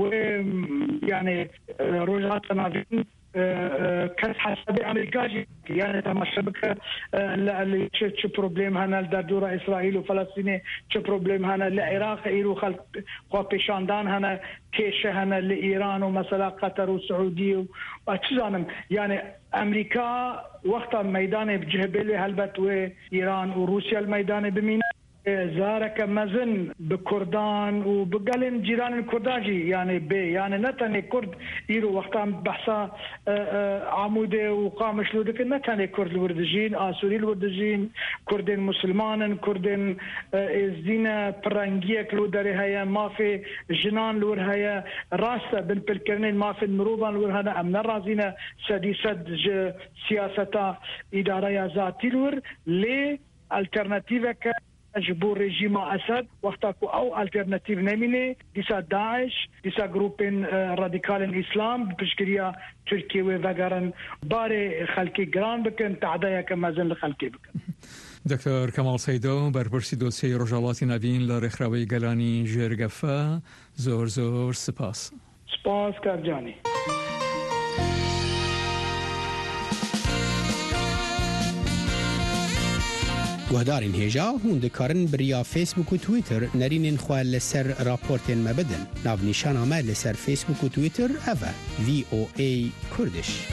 S20: ويعني روجات نافين كاس حسب امريكا يعني تما شبكه اللي شو بروبليم هنا لدورة اسرائيل وفلسطين شو بروبليم هنا العراق ايرو خلق قوبيشاندان هنا كيش هنا لايران ومثلا قطر والسعوديه واتشانم يعني امريكا وقت ميدان بجهبلي هلبت وايران وروسيا الميدان بميناء زارك مزن بكردان وبقالن جيران الكرداجي يعني بي يعني نتني كرد يرو وقتها بحثا عموده وقامش لودك نتني كرد الوردجين آسوري الوردجين كردين مسلمان كردين ازدين برانجيه كلو داري هيا ما في جنان لور هيا راسة بن بالكرنين ما في المروبان لور هنا امن رازينا سدي سد سياسة إدارة ذاتي لور لي الترناتيفة جبور رجيم أسد وقتاكو أو ألترناتيف نمينة ديسا داعش ديسا جروبين راديكال الإسلام بشكريا تركيا وفقرن باري خلقي جران بكن تعدايا كمازن لخلقي بكن
S19: دكتور كمال سيدو برپرسی دوسیه رجالاتی نوین لرخروی گلانی جرگفه زور زور سپاس
S20: سپاس کرجانی
S21: گهدارین هیجا هون دکارن بریا فیسبوک و تویتر نرینین خواه لسر راپورتین مبدن ناو نیشان آمه لسر فیسبوک و تویتر اوه وی او ای کردش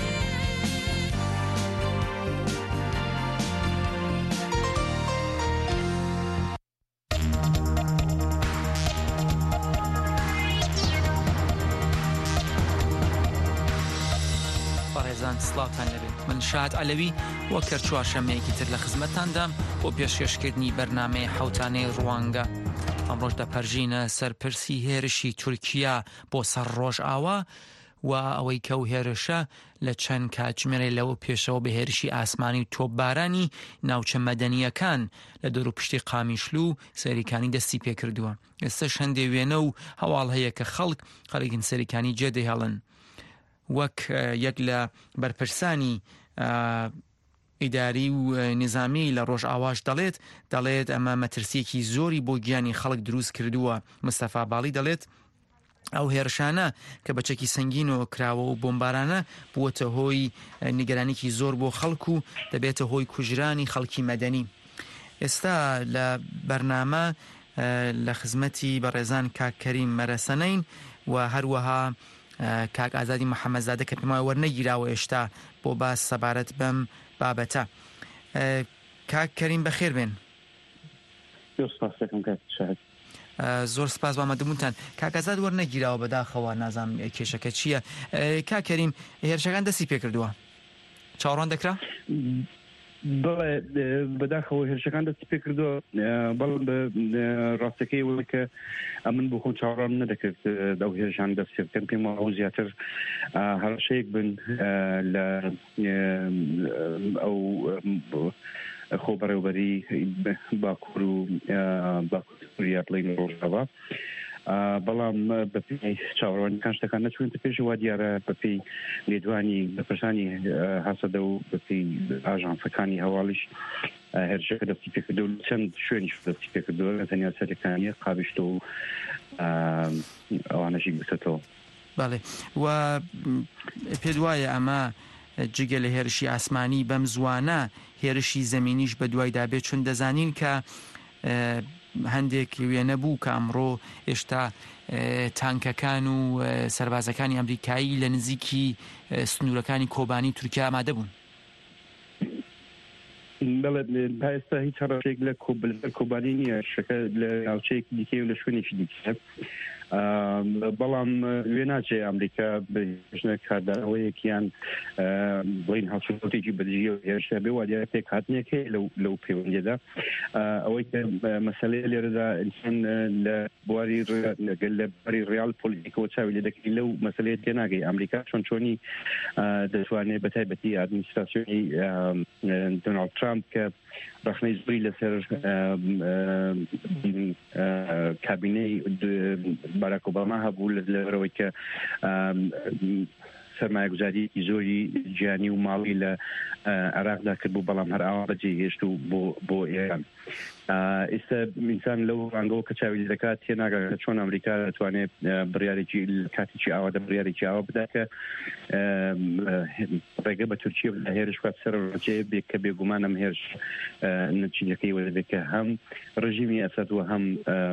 S4: بەڕێزان سڵاوتان لەبێت من شاد عەلەوی وەک هەر چوارشەمەیەکی تر لە خزمەتتاندام بۆ پێشکەشکردنی بەرنامەی حەوتانەی ڕوانگە ئەمڕۆژ دەپەرژینە سەرپرسی هێرشی تورکیا بۆ سەر ڕۆژ ئاوا و ئەوەی کە و هێرشە لە چەند کاتژمێرێ لەوە پێشەوە بە هێرشی ئاسمانی و تۆپبارانی ناوچە مەدەنیەکان لە دەور و پشتی قامیشلو و سەریکانی دەستی پێکردووە. ئێستاش هەندێک وێنە و هەواڵ هەیە کە خەڵک خەڵکین سەریکانی جێدەی هەڵن. وەک یەک لە بەرپرسانی ئیداری و نظامی لە ڕۆژ ئاواش دەڵێت دەڵێت ئەمە مەترسیەکی زۆری بۆ گیانی خەڵک دروست کردووە. مستەفا باڵی دەڵێت ئەو هێرشانە کە بەچەکی سەنگین و کراوە و بۆمبارانە بووەتە هۆی نیگەرانێکی زۆر بۆ خەڵک و دەبێتە هۆی کوژرانی خەڵکی مەدەنی. ئێستا لە بەرنامە لە خزمەتی بەڕێزان کاک کەریم مەرەسەنەین و هەروەها کاک ئازادی محەممەدزادە کە پێمای وەرنەگیراوە ئێشتا بۆ باس سەبارەت بەم بابەتە. کاک کەریم بەخێر بێن. زۆر سپاس بە ئامادەبوونتان. کاک ئازاد وەرنەگیراوە بەداخەوە نازانم کێشەکە چییە. کاک کەریم هێرشەکان دەستی پێکردووە چاوەڕوان دەکرا؟
S22: بەڵێ بەداخەوە هێرشەکان دەستی پێکردووە بەڵام بە ڕاستەکەی وەڵە کە ئەمن بۆ خۆم چاوەڕوان نەدەکرد ئەو هێرشان دەست پێکردن پێم وایە زیاتر هەرشەیەک بن لە ئەو خۆ بەڕێوەبەری باکوور و باکوور سووریا بڵین ڕۆژاوا بەڵام بەپێی چاوەڕوانیەکان شتەکان نەچوونتە پێش وا دیارە بەپێی لێدوانی بەپرسانی هەسەدە و بەپێی ئاژانسەکانی هەواڵیش هێرشەکە دەستی پێکردو و چەند شوێنیش دەستی پێکردووە لە تەنیا سەرەکانیە قابشتە و ئەوانەشی گوتەتەوە.
S4: بەڵێ و پێت وایە ئەمە جگە لە هێرشی ئاسمانی بەم زوانە هێرشی زەمینیش بە دوایدا بێت چون دەزانین کە هەندێک وێنە بوو کە ئەمڕۆ هێشتا تانکەکان و سەربازەکانی ئەمریکایی لە نزیکی سنوورەکانی کۆبانی تورکیا ئامادە بوون.
S22: بەڵێ ئێستا هیچ هەڕەشێک لە کۆبانی نییە شەکە لە ناوچەیەکی دیکە و لە شوێنێکی دیکە بەڵام وێ ناچێ ئەمریکا بژنە کاردانەوەیەکیان بڵین هەڵسوڵاتێکی بەدژی و هێرشە بێ وا دیارە پێک هاتنێکە لەو پەیوەندیەدا ئەوەی کە مەسەلەیە لێرەدا ئینسان لە بواری لە بەری ڕیال پۆلیتیکەوە چاوی لێ دەکەی لەو مەسەلەیە تێناگەی ئەمریکا چۆن چۆنی دەتوانێت بەتایبەتی ئادمینستراسیۆنی دۆناڵد ترامپ کە ڕخنەی زۆری لەسەر کابینەی باراک ئۆباما هەبوو لەبەرەوەی کە سەرمایەگوزاریەکی زۆری گیانی و ماڵی لە عێراقدا کرد بوو بەڵام هەر ئاوا بەجێهێشت و بۆ ئێران. ئێستا ئینسان لەو ڕانگەوە کە چاوی دەکات تێناگات چۆن ئەمریکا دەتوانێت بڕیارێکی کاتێکی ئاوادا بڕیارێکی ئاوا بدا کە ڕێگە بە تورکیە لە هێرش بات سەر ڕۆژێ بێت کە بێگومان ئەم هێرش نەتیجەکەی وەدەبێت کە هەم ڕژیمی ئەسەد و هەم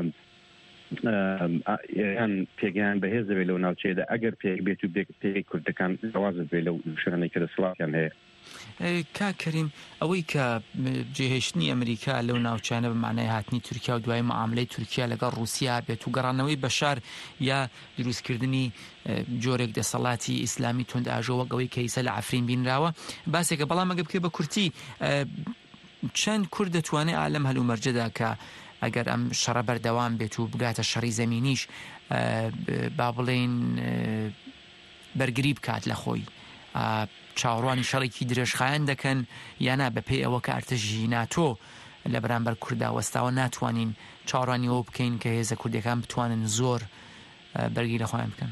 S22: ئێران پێگەیان بەهێز دەبێت لەو ناوچەیەدا ئەگەر پێک بێت و پێی کوردەکان ئەوازت بێت لەو شوێنەی کە دەسەڵاتیان هەیە.
S4: کاک کەریم ئەوەی کە جێهێشتنی ئەمریکا لەو ناوچانە بە معنای هاتنی تورکیا و دوای معاملەی تورکیا لەگەڵ رووسیا بێت و گەڕانەوەی بەشار یا دروستکردنی جۆرێک دەسەڵاتی ئیسلامی توندئاژۆوە ئەوەی کە ئیسا لە عەفرین بینراوە باسێکە بەڵام ئەگە بکرێت بە کورتی چەند کورد دەتوانێت عالەم هەلومەرجەدا کە ئەگەر ئەم شەڕە بەردەوام بێت و بگاتە شەڕی زەمینیش با بڵێن بەرگری بکات لە خۆی چاوەڕوانی شەڕێکی درێژخایەن دەکەن یانا بەپێی ئەوە کە ئەرتەشی ناتۆ لە بەرامبەر کووردا وەستاوە ناتوانین چاوەڕوانی ئەوە بکەین کە هێزە کوردەکان بتوانن زۆر بەرگری لە خۆیان بکەن.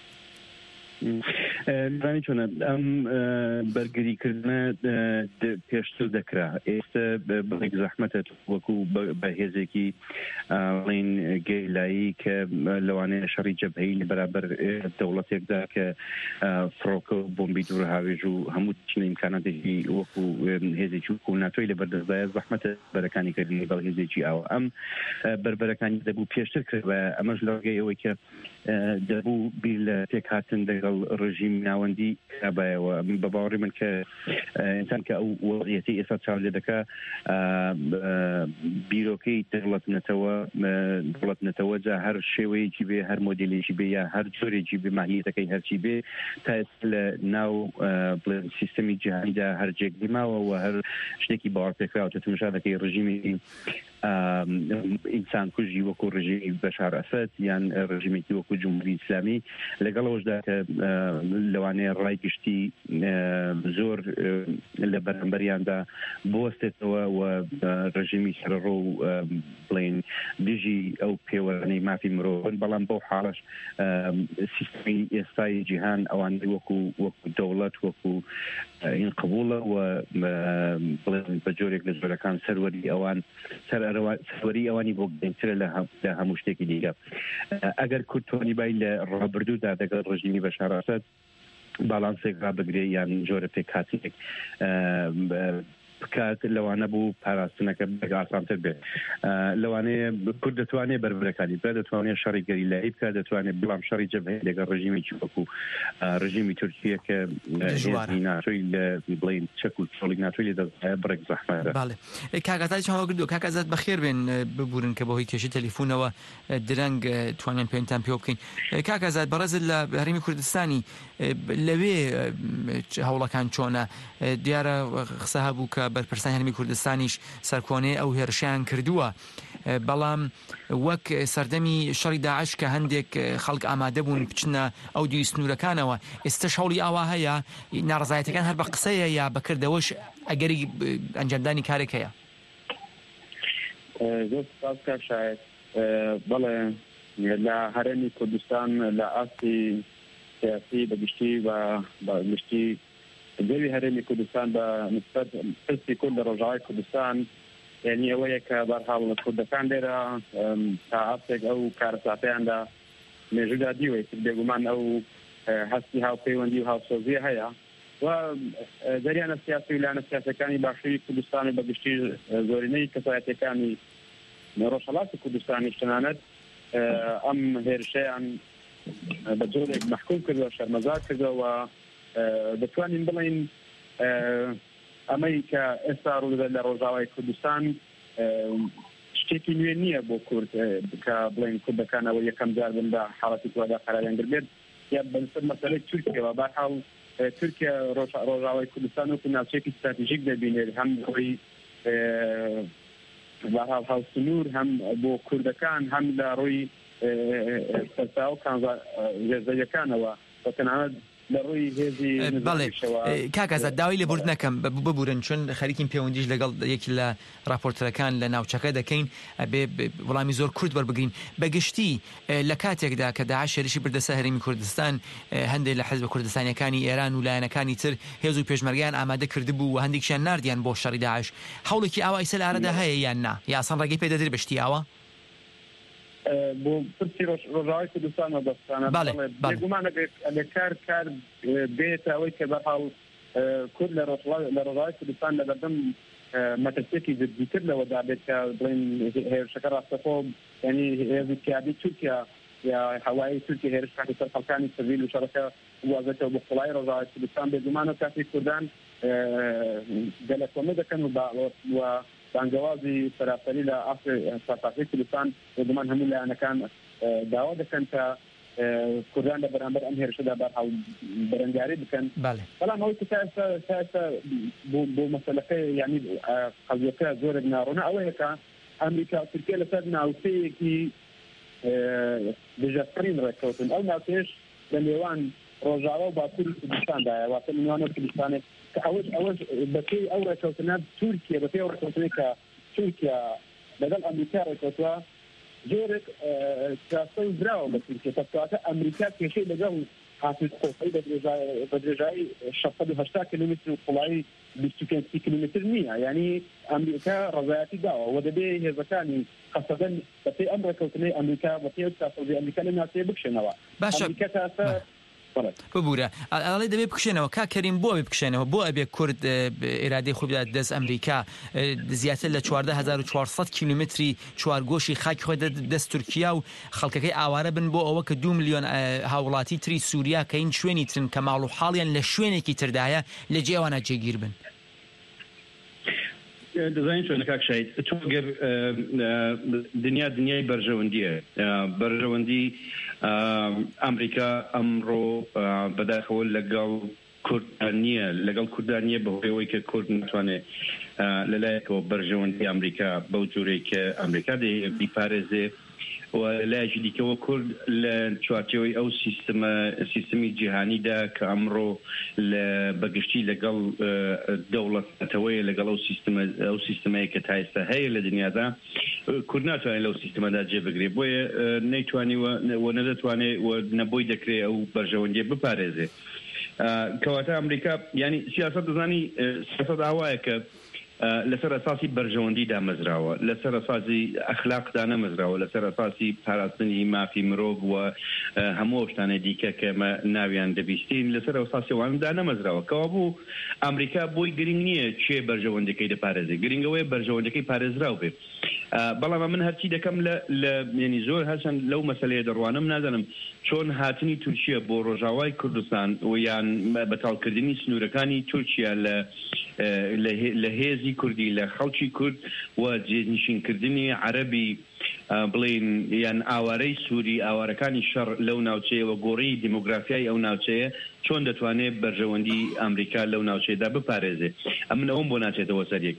S22: دانی چۆنە ئەم بەرگریکردنە پێشتر دەکرا ئێستا بڵێک زەحمەتە وەکو بە هێزێکی بڵین گەیلایی کە لەوانەیە شەڕی جەبهەی لە بەرابەر دەوڵەتێکدا کە فڕۆکە و بۆمبی دوورە هاوێژ و هەموو چنە ئیمکاناتێکی وەکو هێزێکی وەکو ناتۆی لە بەردەستدایە زەحمەتە بەرەکانی کردنی بەڵ هێزێکی ئاوە ئەم بربەرەکانی دەبوو پێشتر کرد بە ئەمەش لەڕگەی ئەوەی کە دەبوو بیر لە تێک هاتن لەگەڵ ڕژیم ناوەندی کابایەوە بە باوەڕی من کە ئینسان کە ئەو وەضعیەتی ئێستا چاو لێ دەکا بیرۆکەی دەوڵەت نەتەوە دەوڵەت نەتەوە جا هەر شێوەیەکی بێ هەر مۆدیلێکی بێ یا هەر جۆرێکی بێ ماهیەتەکەی هەرچی بێ تا لە ناو سیستەمی جیهانیدا هەر جێک دیماوە و هەر شتێکی باوەڕ پێکراوە تەماشا دەکەی ڕژیمی ئینسان کوژی وەکو ڕژیمی بەشار ئەسەد یان ڕژیمێکی وەکو جمهوری ئیسلامی لەگەڵەوەشدا کە لەوانەیە ڕای گشتی زۆر لە بەرامبەریاندا بوەستێتەوە و ڕژیمی سەرڕۆ و بڵێن دژی ئەو پێوەرانەی مافی مرۆڤن بەڵام بەو حاڵەش سیستەمی ئێستای جیهان ئەوانەی وەکو وەکو دەوڵەت وەکو این قبوڵە و بڵێن بە جۆرێک لە جۆرەکان سەروەری ئەوان سەروەری ئەوانی بۆ گەنگترە لە هەموو شتێکی دیگە ئەگەر کورتۆنی بای لە ڕابردوودا دەگەڵ ڕژیمی بەشار ئەسەد باڵانسێک ڕابگرێ یان جۆرە پێکهاتێک بکات لەوانە بوو پاراستنەکە ئاسانتر بێت لەوانەیە کورد دەتوانێت بربرەکانی بە دەتوانێت شەڕی گەریلایی بکات دەتوانێت بڵام شەڕی جەبهەیە لەگەڵ ڕژیمێکی وەکو ڕژیمی تورکیە کە هێزی ناتۆی لە بڵین چەک و چۆڵی ناتۆی لێ دەستایە بڕێک زەحمەتە.
S4: باڵێ کاکەزای چاوە کردو کاکەزات بەخێر بێن ببورن کە بەهۆی کێشی تەلیفۆنەوە درەنگ توانێن پێیانتان پێ بکەین. کاکەزات بەڕێزت لە هەرێمی کوردستانی لەوێ هەوڵەکان چۆنە؟ دیارە قسە هەبوو کە بەرپرسانی هەرێمی کوردستانیش سەرکۆنەی ئەو هێرشیان کردووە بەڵام وەک سەردەمی شەڕی داعش کە هەندێک خەڵک ئامادە بوون بچنە ئەو دوی سنوورەکانەوە ئێستش هەوڵی ئاوا هەیە ناڕزایەتەکان هەر بە قسەیە یا بەکردەوەش ئەگەری ئەنجامدانی کارێک هەیە؟
S22: زۆر سپاس کاک شایەت. بەڵێ لە هەرێمی کوردستان لە ئاستی سیاسی بەگشتی و بەگشتی دەوی هەرێمی کوردستان بە نسبەت پرسی کورد لە ڕۆژاوای کوردستان یعنی ئەوەیە کە بەرحاڵ کوردەکان لێرە تا ئاستێک ئەو کارەساتەیاندا مێژودا دیوەی بێگومان ئەو هەستی هاوپەیوەندی و هاوسۆزیە هەیە و دەریانە سیاسی و لایەنە سیاسەکانی باشووری کوردستان و بەگشتی زۆرینەی کەسایەتیەکانی ڕۆژهەڵاتی کوردستانی تەنانەت ئەم هێرشەیان بە جۆرێک مەحکوم کردووە شەرمەزار کردەوە دەتوانین بڵین ئەمەی کە ئێستا ڕوودەدات لە ڕۆژاوای کوردستان شتێکی نوێ نییە بۆ کورد کە بڵین کوردەکانەوە یەکەم جار بن بە حاڵەتی کووادا قەراریان گربێت یا بەنسبەت مەسەلەی تورکیەوە بەرحاڵ تورکیا ڕۆژاوای کوردستان وەکو ناوچەیەکی استراتیژیک دەبینێت هەم ڕۆی بەرحاڵ هاوسنوور هەم بۆ کوردەکان هەم لە ڕووی سەرچاو هێزەیەکانەوە بە تەنانەت
S4: بەڵێ کاکەزات داوای لێبورد نەکەم ببورن چون خەریکین پەیوەندیش لەگەڵ یەکی لە راپۆرتەرەکان لە ناوچەکە دەکەین ئەبێ وەڵامی زۆر کورت وەربگرین بەگشتی لە کاتێکدا کە داعش هێرشی بردەسە هەرێمی کوردستان هەندێک لە حەزب کوردستانیەکانی ئێران و لایەنەکانی تر هێز و پێشمەرگیان ئامادە کردبوو و هەندێکیان ناردیان بۆ شەڕی داعش هەوڵێکی ئاوا ئیسە لە ئارەدا هەیە یان نا یاسان ڕێگەی پێدەدرێت بەشتی ئاوا
S22: بۆ پرسی ڕۆژاوای کوردستانەوە دەستانە بێگومانە لە کار کار بێتە ئەوەی کە بەرحاڵ کورد لە ڕۆژاوای کوردستان لە بەردەم مەترسێکی جدیتر لەوەدا بێت کە بڵێن هێرشەکە ڕاستەخۆ یعنی هێزی پیادی تورکیا یا هەوایی تورکیا هێرش کاتی سەر خەڵکانی سڤیل و شەڕەکە وازێتەوە بۆ قوڵای ڕۆژاوای کوردستان بێگومانە کاتی کوردان گەلە کۆمە دەکەن و بانگەوازی سەراسەری لە ئاستی کوردستان بێگومان هەموو لایەنەکان داوا دەکەن کە کوردان لە بەرامبەر ئەم هێرشەدا بەرحاڵ بەرەنگاری بکەن بەڵام ئەوەی کە ئێستا بۆ مەسەلەکە یعنی قەزیەکە زۆرێک ناڕۆنە ئەوەیە کە ئەمریکا و تورکیا لەسەر ناوچەیەکی دژەترین ڕێککەوتن ئەو ناوچەیەش لە نێوان ڕۆژاوا و باکووری کوردستاندایە واتە نێوانە کوردستانێک کە ئەوەش ئەوەش بەپێی ئەو ڕێککەوتنە تورکیا بەپێی ئەو ڕێککەوتنەی کە تورکیا لەگەڵ ئەمریکا ڕێککەوتووە جۆرێک کاسەی دراوە بە تورکیا کەواتە ئەمریکا کێشەی لەگەڵ حافظ خۆفەی بە درێژایی شەشسەد و هەشتا کیلومتر و قوڵایی بیست و پێنج کیلومتر نییە یعنی ئەمریکا ڕزایەتی داوە و دەبێ هێزەکانی قەسەدەن بەپێی ئەم ڕێککەوتنەی ئەمریکا بەپێی کاسەی ئەمریکا لە ناوچەیە بکشێنەوە ئەمریکا کاسە
S4: ببوورە ئەڵێ دەبێ بکشێنەوە کا کەریم بۆ بکشێنەوە بۆ ئەبێ کورد ئێرادەی خۆ بدات دەست ئەمریکا زیاتر لە چواردە هەزار و چوارسەد کیلومتری چوارگۆشی خاکی خۆی دەست تورکیا و خەڵکەکەی ئاوارە بن بۆ ئەوە کە دو میلیۆن هاوڵاتی تری سووریا کە این شوێنی ترن کە ماڵ و حاڵیان لە شوێنێکی تردایە لە جێوانە جێگیر بن.
S22: دەزانین چۆن کاک شاید تۆ گەر دنیا دنیای بەرژەوەندیە بەرژەوەندی ئەمریکا ئەمڕۆ بەداخەوە لەگەڵ کوردان نییە لەگەڵ کوردان نییە بەهۆیەوەی کە کورد ناتوانێت لەلایەکەوە بەرژەوەندی ئەمریکا بەو جوورەی کە ئەمریکا دەیە بیپارێزێ و لایەکی دیکەوە کورد لە چوارچەوەی ئەو سیستەمە سیستەمی جیهانیدا کە ئەمڕۆ لە بەگشتی لەگەڵ دەوڵەتەوەی لەگەڵ ئەو سیستەمە ئەو سیستەمەیە کە تا ئێستا هەیە لە دنیادا کورد ناتوانێت لەو سیستەمەدا جێبگرێت بۆیە نەیتوانیوە و نەدەتوانێت و نەبۆی دەکرێت ئەو بەرژەوەندیە بپارێزێ کەواتە ئەمریکا ینی سیاسەت دەزانی سیاسەت ئاوایە کە لەسەر ئەساسی بەرژەوەندی دامەزراوە لەسەر ئەساسی ئەخلاقدا نەمەزراوە لەسەر ئەساسی پاراستنی مافی مرۆڤ و هەموو شتانە دیکە کە ئێمە ناویان دەبیستین لەسەر ئەساسی ئەواندا نەمەزراوە کەوا بوو ئەمریکا بۆی گرنگ نییە چێ بەرژەوەندەکەی دەپارێزێت گرنگەوەی بەرژەوەندەکەی پارێزراو بێت بەڵام من هەرچی دەکەم لە ینی زۆر هەچەند لەو مەسەلەیە دەڕوانم نازانم چۆن هاتنی تورکیا بۆ ڕۆژاوای کوردستان و یان بەتاڵکردنی سنوورەکانی تورکیا لە هێزی کوردی لە خەڵکی کورد و جێنشینکردنی عەرەبی بڵین یان ئاوارەی سووری ئاوارەکانی شەڕ لەو ناوچەیەوە گۆڕی دیموگرافیای ئەو ناوچەیە چۆن دەتوانێت بەرژەوەندی ئەمریکا لەو ناوچەیەدا بپارێزێ ئەمن ئەوم بۆ ناچێتەوە سەرێک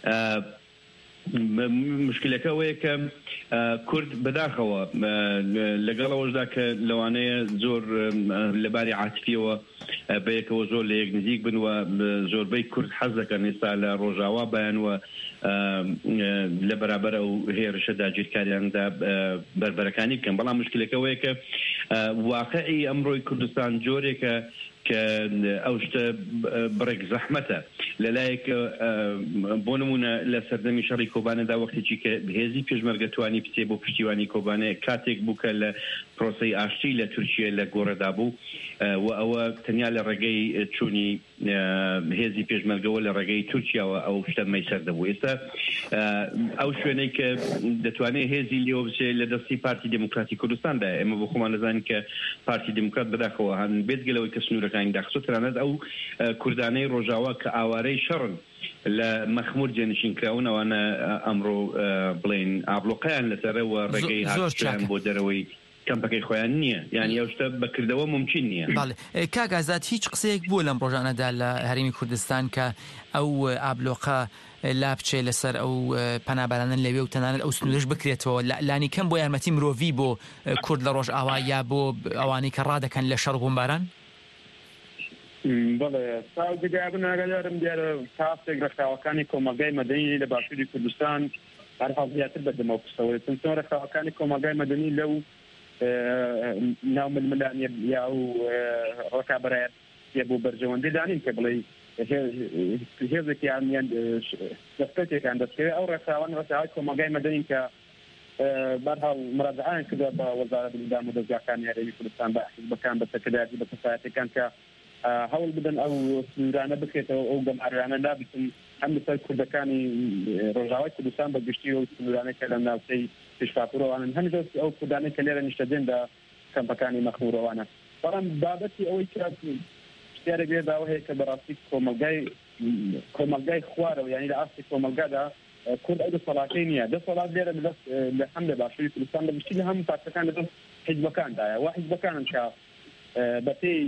S22: مشکلەکە ئەوەیە کە کورد بەداخەوە لەگەڵ ئەوەشدا کە لەوانەیە زۆر لەباری عاتفیەوە بەیەکەوە زۆر لە یەک نزیک بن و زۆربەی کورد حەز دەکەن ئێستا لە ڕۆژاوا بەیانوە لە بەرابەر ئەو هێرشە داگیرکاریاندا بربەرەکانی بکەن بەڵام مشکلەکە ئەوەیە کە واقعی ئەمڕۆی کوردستان جۆرێکە کە ئەو شتە بڕێک زەحمەتە لەلایەک بۆ نمونە لە سەردەمی شەڕی کۆبانەدا وەختێکی کە هێزی پێشمەرگە توانی بچێ بۆ پشتیوانی کۆبانەیە کاتێک بوو کە لە پرۆسەی ئاشتی لە تورکیا لە گۆڕەدا بوو و ئەوە تەنیا لە ڕێگەی چوونی هێزی پێشمەرگەوە لە ڕێگەی تورکیاوە ئەو شتە مەیسەر دەبوو ئێستا ئەو شوێنەی کە دەتوانێت هێزی لێوە بچێت لە دەستی پارتی دموکراتی کوردستاندا ئێمە بۆ خۆمان دەزانین کە پارتی دموکرات بەداخەوە هەن بێتگەلەوەی کە سنوورەکانی داخستۆ تەنانەت ئەو کوردانەی ڕۆژاوا کە ئاوارەی شەڕن لە مەخمور جێنشینکراون ئەوانە ئەمڕۆ بڵین ئابلۆقیان لەسەرەوە ڕێگەی هاتیان بۆ دەرەوەی کەمپەکەی خۆیان نییە یانی ئەو شتە بەکردەوە ممکن نییە.
S4: کاک ئازاد هیچ قسەیەک بوو لەم ڕۆژانەدا لە هەرێمی کوردستان کە ئەو ئابلۆقە لا بچێ لەسەر ئەو پەنابەرانە لەوێ و تەنانەت ئەو سنوورش بکرێتەوە لانی کەم بۆ یارمەتی مرۆڤی بۆ کورد لە ڕۆژ ئاوا یا بۆ ئەوانەی کە ڕادەکەن لە شەڕ بۆمباران؟
S22: بەڵێ ساگەیابن ئاگادارم دیارە تاستێک ڕێکخراوەکانی کۆمەلگای مەدەنی لە باشووری کوردستان هەرحاڵ زیاتر بەدەمەوە قسەوە چۆن ڕێکخراوەکانی کۆمەلگای مەدەنی لەو ناو ململانیە یا و ڕکابەرایەت بۆ بەرژەوەندی دانین کە بڵێ هێزێکیان دەستێکیان دەستکەوێت ئەو ڕێکخراوان ڕێکخراوەی کۆمەلگای مەدەنی کە بەرحاڵ مڕادعان کردووە بە وەزارەت ئیندام و دەستگاکانی هەرێمی کوردستان بە حیزبەکان بە سەکرداری بە کەفایەتەکان کە هەوڵ بدەن ئەو سنوورانە بکرێتەوە ئەو گەماریانە نابێتن هەم لەسەر کوردەکانی ڕۆژاوای کوردستان بە گشتی و سنوورانەی کە لە ناوچەی پێشفاپورەوانن هەمی ئەو کوردانەی کە لێرە نیشتەدێندا کەمپەکانی مەخمورەوانە بەڵام بابەتی ئەوەی کە شتێرە بێداوە هەیە کە بەڕاستی کۆمەلگای کۆمەلگای خوارەوە یانی لە ئاستی کۆمەلگادا کورد ئەو دەسەڵاتەی نییە دەسەڵات لێرە لەدەست لە هەم لە باشووری کوردستان بە گشتی لە هەموو پارتەکان لەدەست حیزبەکاندایە وا حیزبەکانن کە بەپێی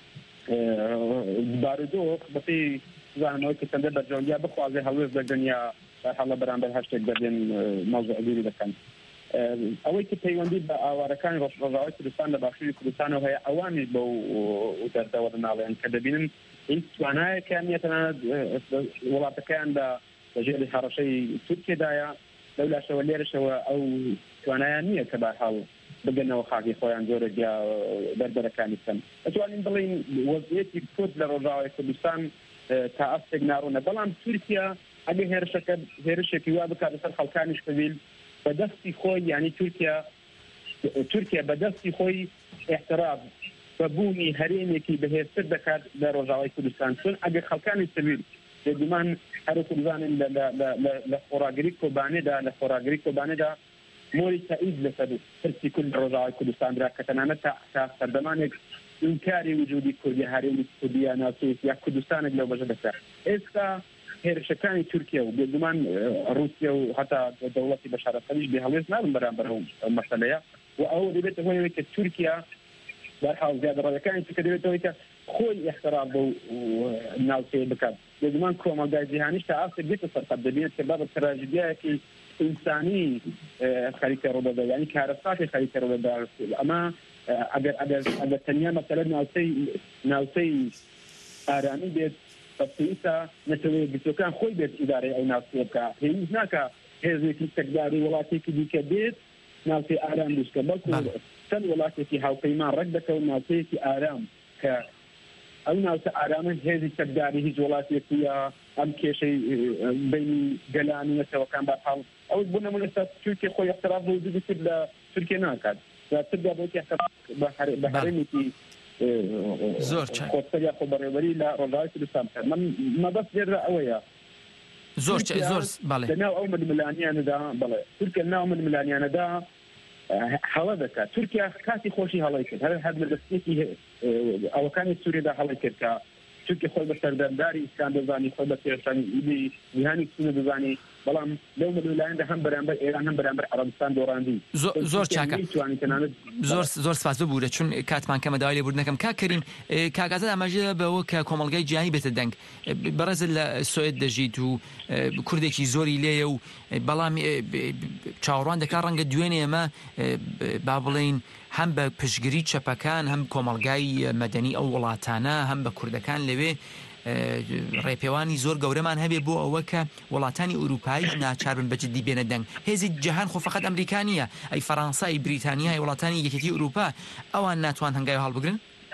S22: بارودۆخ بەپێی زانەوەی کە چەندە بەرژەوەندیا بخوازێ هەڵوێز دەگەن یا هەڵە بەرامبەر هەشتێک دەبێن مەوزوع ئەگیری دەکەن ئەوەی کە پەیوەندی بە ئاوارەکانی ڕۆژاوای کوردستان لە باشووری کوردستانەوە هەیە ئەوانی بە دەردەوە دەناڵێن کە دەبینن هیچ توانایەکیان نیە تەنانەت وڵاتەکەیان بەژێری هەڕەشەی تورکیادایە لەو لاشەوە لێرەشەوە ئەو توانایان نییە کە بەحاڵ بگەنەوە خاکی خۆیان زۆرە یا بەربەرەکانی بکەن ئەتوانین بڵین وەزعیەتی کورد لە ڕۆژاوای کوردستان تا ئەستێک ناڕوونە بەڵام تورکیا ئەگە هێرشەکە هێرشێکی وا بکات لەسەر خەڵکانی شتەویل بەدەستی خۆی یعنی تورکیا تورکیا بەدەستی خۆی احتراز بەبوونی هەرێمێکی بەهێزتر دەکات لە ڕۆژاوای کوردستان چون ئەگەر خەڵکانی سەویر بێگومان هەروەکو بزانین لە خۆراگری کۆبانێدا لە خۆراگری کۆبانێدا مۆری تایید لەسەر پرسی کورد لە ڕۆژاوای کوردستانرا کە تەنانەت تا سەردەمانێک ئینکاری وجودی کوردی هەرێمی کوردیە ناوچەیەک یا کوردستانێک لەو بەشە دەکات. ئێستا هێرشەکانی تورکیا و بێگومان رووسیا و هەتا دەوڵەتی بەشارەتەریش بێ هەڵێز نابن بەرامبەر ئەو مەسەلەیە و ئەوە دەبێتە هۆیەوەی کە تورکیا بەرحاڵ زیادەڕەوەکانی تورکیا دەبێتەوەی کە خۆی احترام بۆ ناوچەیە بکات. بێگومان کۆمەلگای جیهانیش تا ئاسێک بێتە سەرقەت دەبێت کە بابە تراژیدیایەکی ئینسانی خەریکە ڕۆدەدا یعنی کارەساتی خەریکە ڕۆدەدا. ئەمە ئەگەر ئەگەر تەنیا مەسەلە ناوچەی ناوچەی ئارامی بێت بەپێویستە نەتەوەی گرتوەکان خۆی بێت ئیدارەی ئەو ناوچەیە بکە. پێویست ناکە هێزێکی سەکداری وڵاتێکی دیکە بێت ناوچەی ئارام بشکە بەڵکو چەند وڵاتێکی هاوپەیمان ڕەک دەکەون ناوچەیەکی ئارام کە ئەو ناوچە ئارامە هێزی سەکداری هیچ وڵاتێکی یا ئەم کێشەی بینی گەلانی نەتەوەکان بەرحاڵ ئەو بوو نەمونە ئێستا تورکیا خۆی احتراف بۆ وجودی کرد لە تورکیا ناکات ترکیا بۆ احتراف بە هەرێمێکی
S4: زۆر
S22: خۆسەریا خۆبەڕێوەری لە ڕۆژاوای کوردستان کرد. مەبەست لێرە ئەوەیە
S4: زۆر زۆر بەڵێ
S22: لەناو ئەو ململانیانەدا بەڵێ تورکیا لەناو ململانیانەدا هەڵە دەکات. تورکیا کاتی خۆشی هەڵی کرد هەر هەر لە دەستێکی ئەوەکانی سوورێدا هەڵی کرد کە تورکیا خۆی بە سەردەمداری ئیسلام دەزانی خۆی بە پێشانی جیهانی سونە دەزانی بەڵام لەو ململانیاندا هەم بەرامبەر ئێران هەم بەرامبەر عەرەبستان دۆڕاندی.
S4: زۆر چاکە زۆر زۆر سپاس ببوورە چون کاتمان کەمە داوای لێبوردنەکەم کاکەریم کاگازە ئاماژە بەوە کە کۆمەڵگای جیهانی بێتە دەنگ بەڕێز لە سوێد دەژیت و کوردێکی زۆری لێیە و بەڵام چاوەڕوان دەکات ڕەنگە دوێنێ ئێمە با بڵێین هەم بە پشگیری چەپەکان هەم کۆمەڵگای مەدەنی ئەو وڵاتانە هەم بە کوردەکان لەوێ ڕێپێوانی زۆر گەورەمان هەبێ بۆ ئەوە کە وڵاتانی ئوروپایی ناچار بن بەجددی بێنە دەنگ. هێزی جیهان خۆ فەقەت ئەمریکانیە ئەی فەڕەنسا ئەی بریتانیا ئەی وڵاتانی یەکێتی ئوروپا ئەوان ناتوان هەنگاوی هەڵبگرن.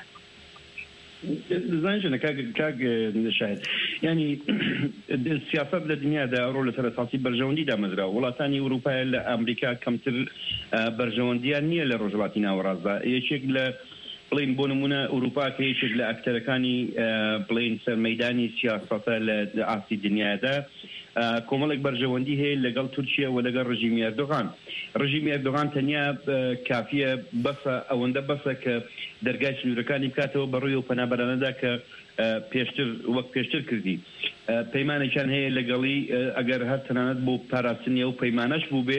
S22: زانجنە کاک شاهد ینی سیاست لە دنیادا ڕۆ لە سەرەتاسی بەرژەوەندی دامەزرا وڵاتانی ئوروپای لە ئەمریکا کەمتر بەرژەوەندیان نییە لە ڕۆژهەڵاتی ناوەڕاستدا. یەکێک لە بڵین بۆ نمونە ئوروپا کە یەکێک لە ئەکتەرەکانی بڵین سەرمەیدانی سیاسەتە لە ئاسی دنیادا کۆمەڵێک بەرژەوەندی هەیە لەگەڵ تورکیا و لەگەڵ ڕژیمی ئەردۆغان. ڕژیمی ئەردۆغان تەنیا کافیە بەسە ئەوەندە بەسە کە دەرگای سنوورەکانی بکاتەوە بەڕووی و پەنابەرانەدا کە پێشتر وەک پێشتر کردی. پەیمانێکیان هەیە لەگەڵی ئەگەر هەر تەنانەت بۆ پاراستنیە و پەیمانەش بوو بێ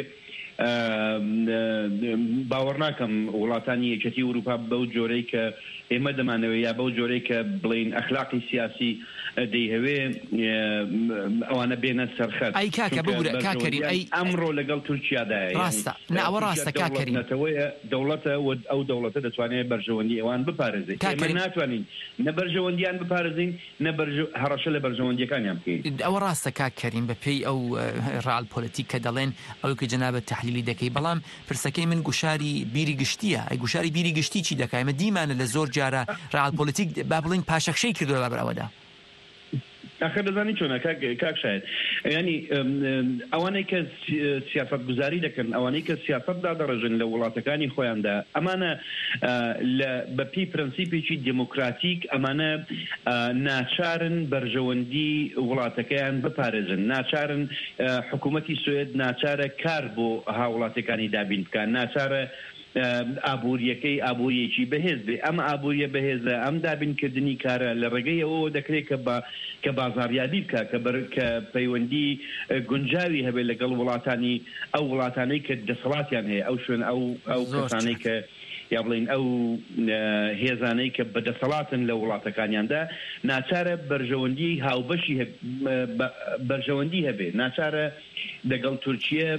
S22: باوەڕ ناکەم وڵاتانی یەکەتی ئوروپا بەو جۆرەی کە ئێمە دەمانەوە یا بەو جۆرەی کە بڵین ئەخلاقی سیاسی دەیهەوێ ئەوانە بێنە سەرخەت.
S4: ئەی کاکە ببورە کاکەریم ئەی
S22: ئەمڕۆ لەگەڵ تورکیادایە
S4: ڕاستە ناوە ڕاستە کاکەریم
S22: دەوڵەتە ئەو دەوڵەتە دەتوانێت بەرژەوەندی ئەوان بپارێزێت. ئێمە ناتوانین نە بەرژەوەندیان بپارێزین نە هەڕەشە لە بەرژەوەندیەکانیان بکەین.
S4: ئەوە ڕاستە کاکەریم بەپێی ئەو ڕال پۆلیتیک کە دەڵێن ئەوەی کە جەنابەت تەحلیلی دەکەی بەڵام پرسەکەی من گوشاری بیری گشتیە. ئەی گوشاری بیری گشتی چی دەکای؟ ئێمە دیمانە لە زۆر جارە ڕال پۆلیتیک با بڵین پاشەخشەی کردووە بەبەر ئەوەدا.
S22: آخر دەزانی چۆنە کاک شاید ینی ئەوانەی کە سیاست گوزاری دەکەن ئەوانەی کە سیاستدا دەڕژن لە وڵاتەکانی خۆیاندا ئەمانە بەپی پرەنسیپێکی دموکراتیک ئەمانە ناچارن بەرژەوەندی وڵاتەکەیان بپارێزن ناچارن حکوومەتی سوێد ناچارە کار بۆ هاوڵاتەکانی دابین بکەن ناچارە ئابوووریەکەی ئابوووریەکی بەهێز بێ ئەم ئابوووریە بەهێزە ئەم دابینکردنی کارە لە ڕێگەی ئەوە دەکرێت کە بە کە بازاڕیادی بکە کە کە پەیوەندی گونجاوی هەبێت لەگەڵ وڵاتانی ئەو وڵاتانەی کە دەسەڵاتیان هەیە ئەو شوێن ئەو ئەو کەسانەی کە یا بڵین ئەو هێزانەی کە بەدەسەڵاتن لە وڵاتەکانیاندا ناچارە بەرژەوەندی هاوبەشی بەرژەوەندی هەبێت ناچارە لەگەڵ تورکیە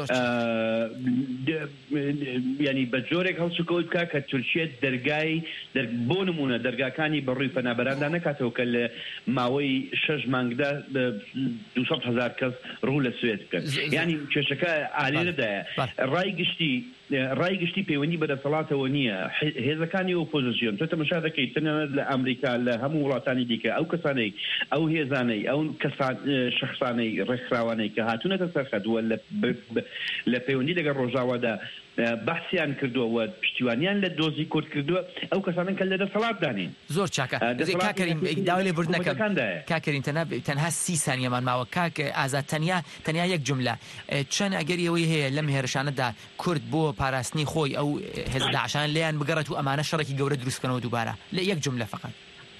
S22: ینی بە جۆرێک هەڵسوکەوت بکە کە تورکیە دەرگای بۆ نمونە دەرگاکانی بەڕووی پەنابەراندا نەکاتەوە کە لە ماوەی شەش مانگدا دووسەد هەزار کەس ڕوو لە سوێد بکەن ینی کێشەکە ئالێرەدایە ڕای گشتی ڕای گشتی پەیوەندی بەدەسەڵاتەوە نییە هێزەکانی ئۆپۆزیسیۆن تۆ تەماشا دەکەیت تەنانەت لە ئەمریکا لە هەموو وڵاتانی دیکە ئەو کەسانەی ئەو هێزانەی ئەو کەسان شخصانەی ڕێکخراوانەی کە هاتوونەتە سەرخەدووە لە پەیوەندی لەگەڵ ڕۆژاوادا بەحسیان کردووە پشتیوانیان لە دۆزی کورد کردووە ئەو کەسانن کە لە دەسەڵات دانین
S4: زۆر چاکە کاکەریم داوای لێبورد نەکەم کاکەریم تەنها سی سانیەمان ماوە کاک ئازاد تەنیا تەنیا یەک جملە چەند ئەگەر ئەوەی هەیە لەم هێرشانەدا کورد بۆ پاراستنی خۆی ئەو هێز داعشان لێیان بگەڕێت و ئەمانە شەڕێکی گەورە دروستکەنەوە دووبارە لە یەک جملە فقط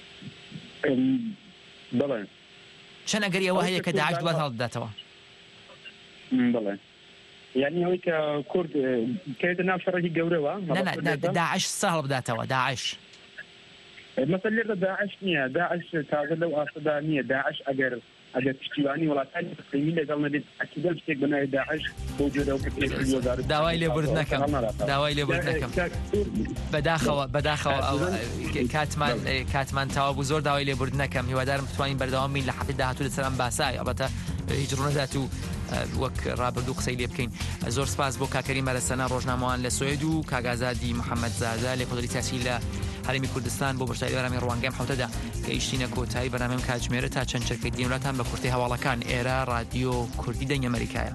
S22: بەڵێ
S4: چەند ئەگەر ئەوە هەیە کە داعش دوات هەڵداتەوە
S22: بەڵێ یعنی ئەوەی کە کورد کەوێتە ناو شەڕێکی گەورەوە
S4: داعش ساڵ بداتەوە داعش
S22: مەسەلە لێرە داعش نییە داعش تازە لەو ئاسەدا نییە داعش ئەگەر ئەگەر پشتیوانی وڵاتانی تقریمی لەگەڵ نەبێت ئەکیدە شتێک بنای داعش بۆ جۆرە
S4: داوای لێبورد نەکەم داوای لێبورد نەکەم بەداخەوە بەداخەوە ئەو کاتمان کاتمان تەواو بوو زۆر داوای لێبورد نەکەم هیوادارم بتوانین بەردەوام بین لە هەفتەی داهاتوو لەسەر ئەم باسای ئەڵبەتە هیچ ڕوونەدات و وەک ڕابردوو قسەی لێ بکەین زۆر سپاس بۆ کاکەری مەرەسەنا ڕۆژنامەوان لە سوێد و کاگازادی محەممەد زادا لێکۆڵەری سیاسی لە هەرێمی کوردستان بۆ بەشداری بەرامی ڕوانگەم حوتەدا کە ئیشتینە کۆتایی بەنامەم کاتژمێرە تا چەند چرکەی دیێنەتان بە کورتی هەواڵەکان ئێرە رادیۆ کوردی دەنگ ئەمریکایە.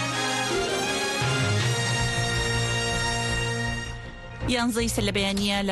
S1: یانزەی سەر لە بەیانیە